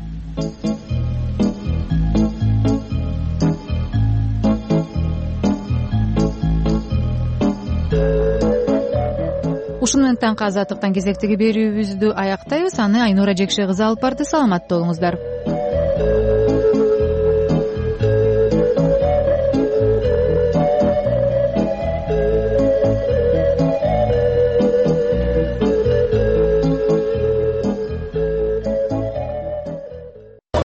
Ушуну менен таңкы Азаттыктан кезектеги берүүбүздү аяктайбыз. Аны Айнура Жекше кызы алып барды. Саламатта болуңуздар.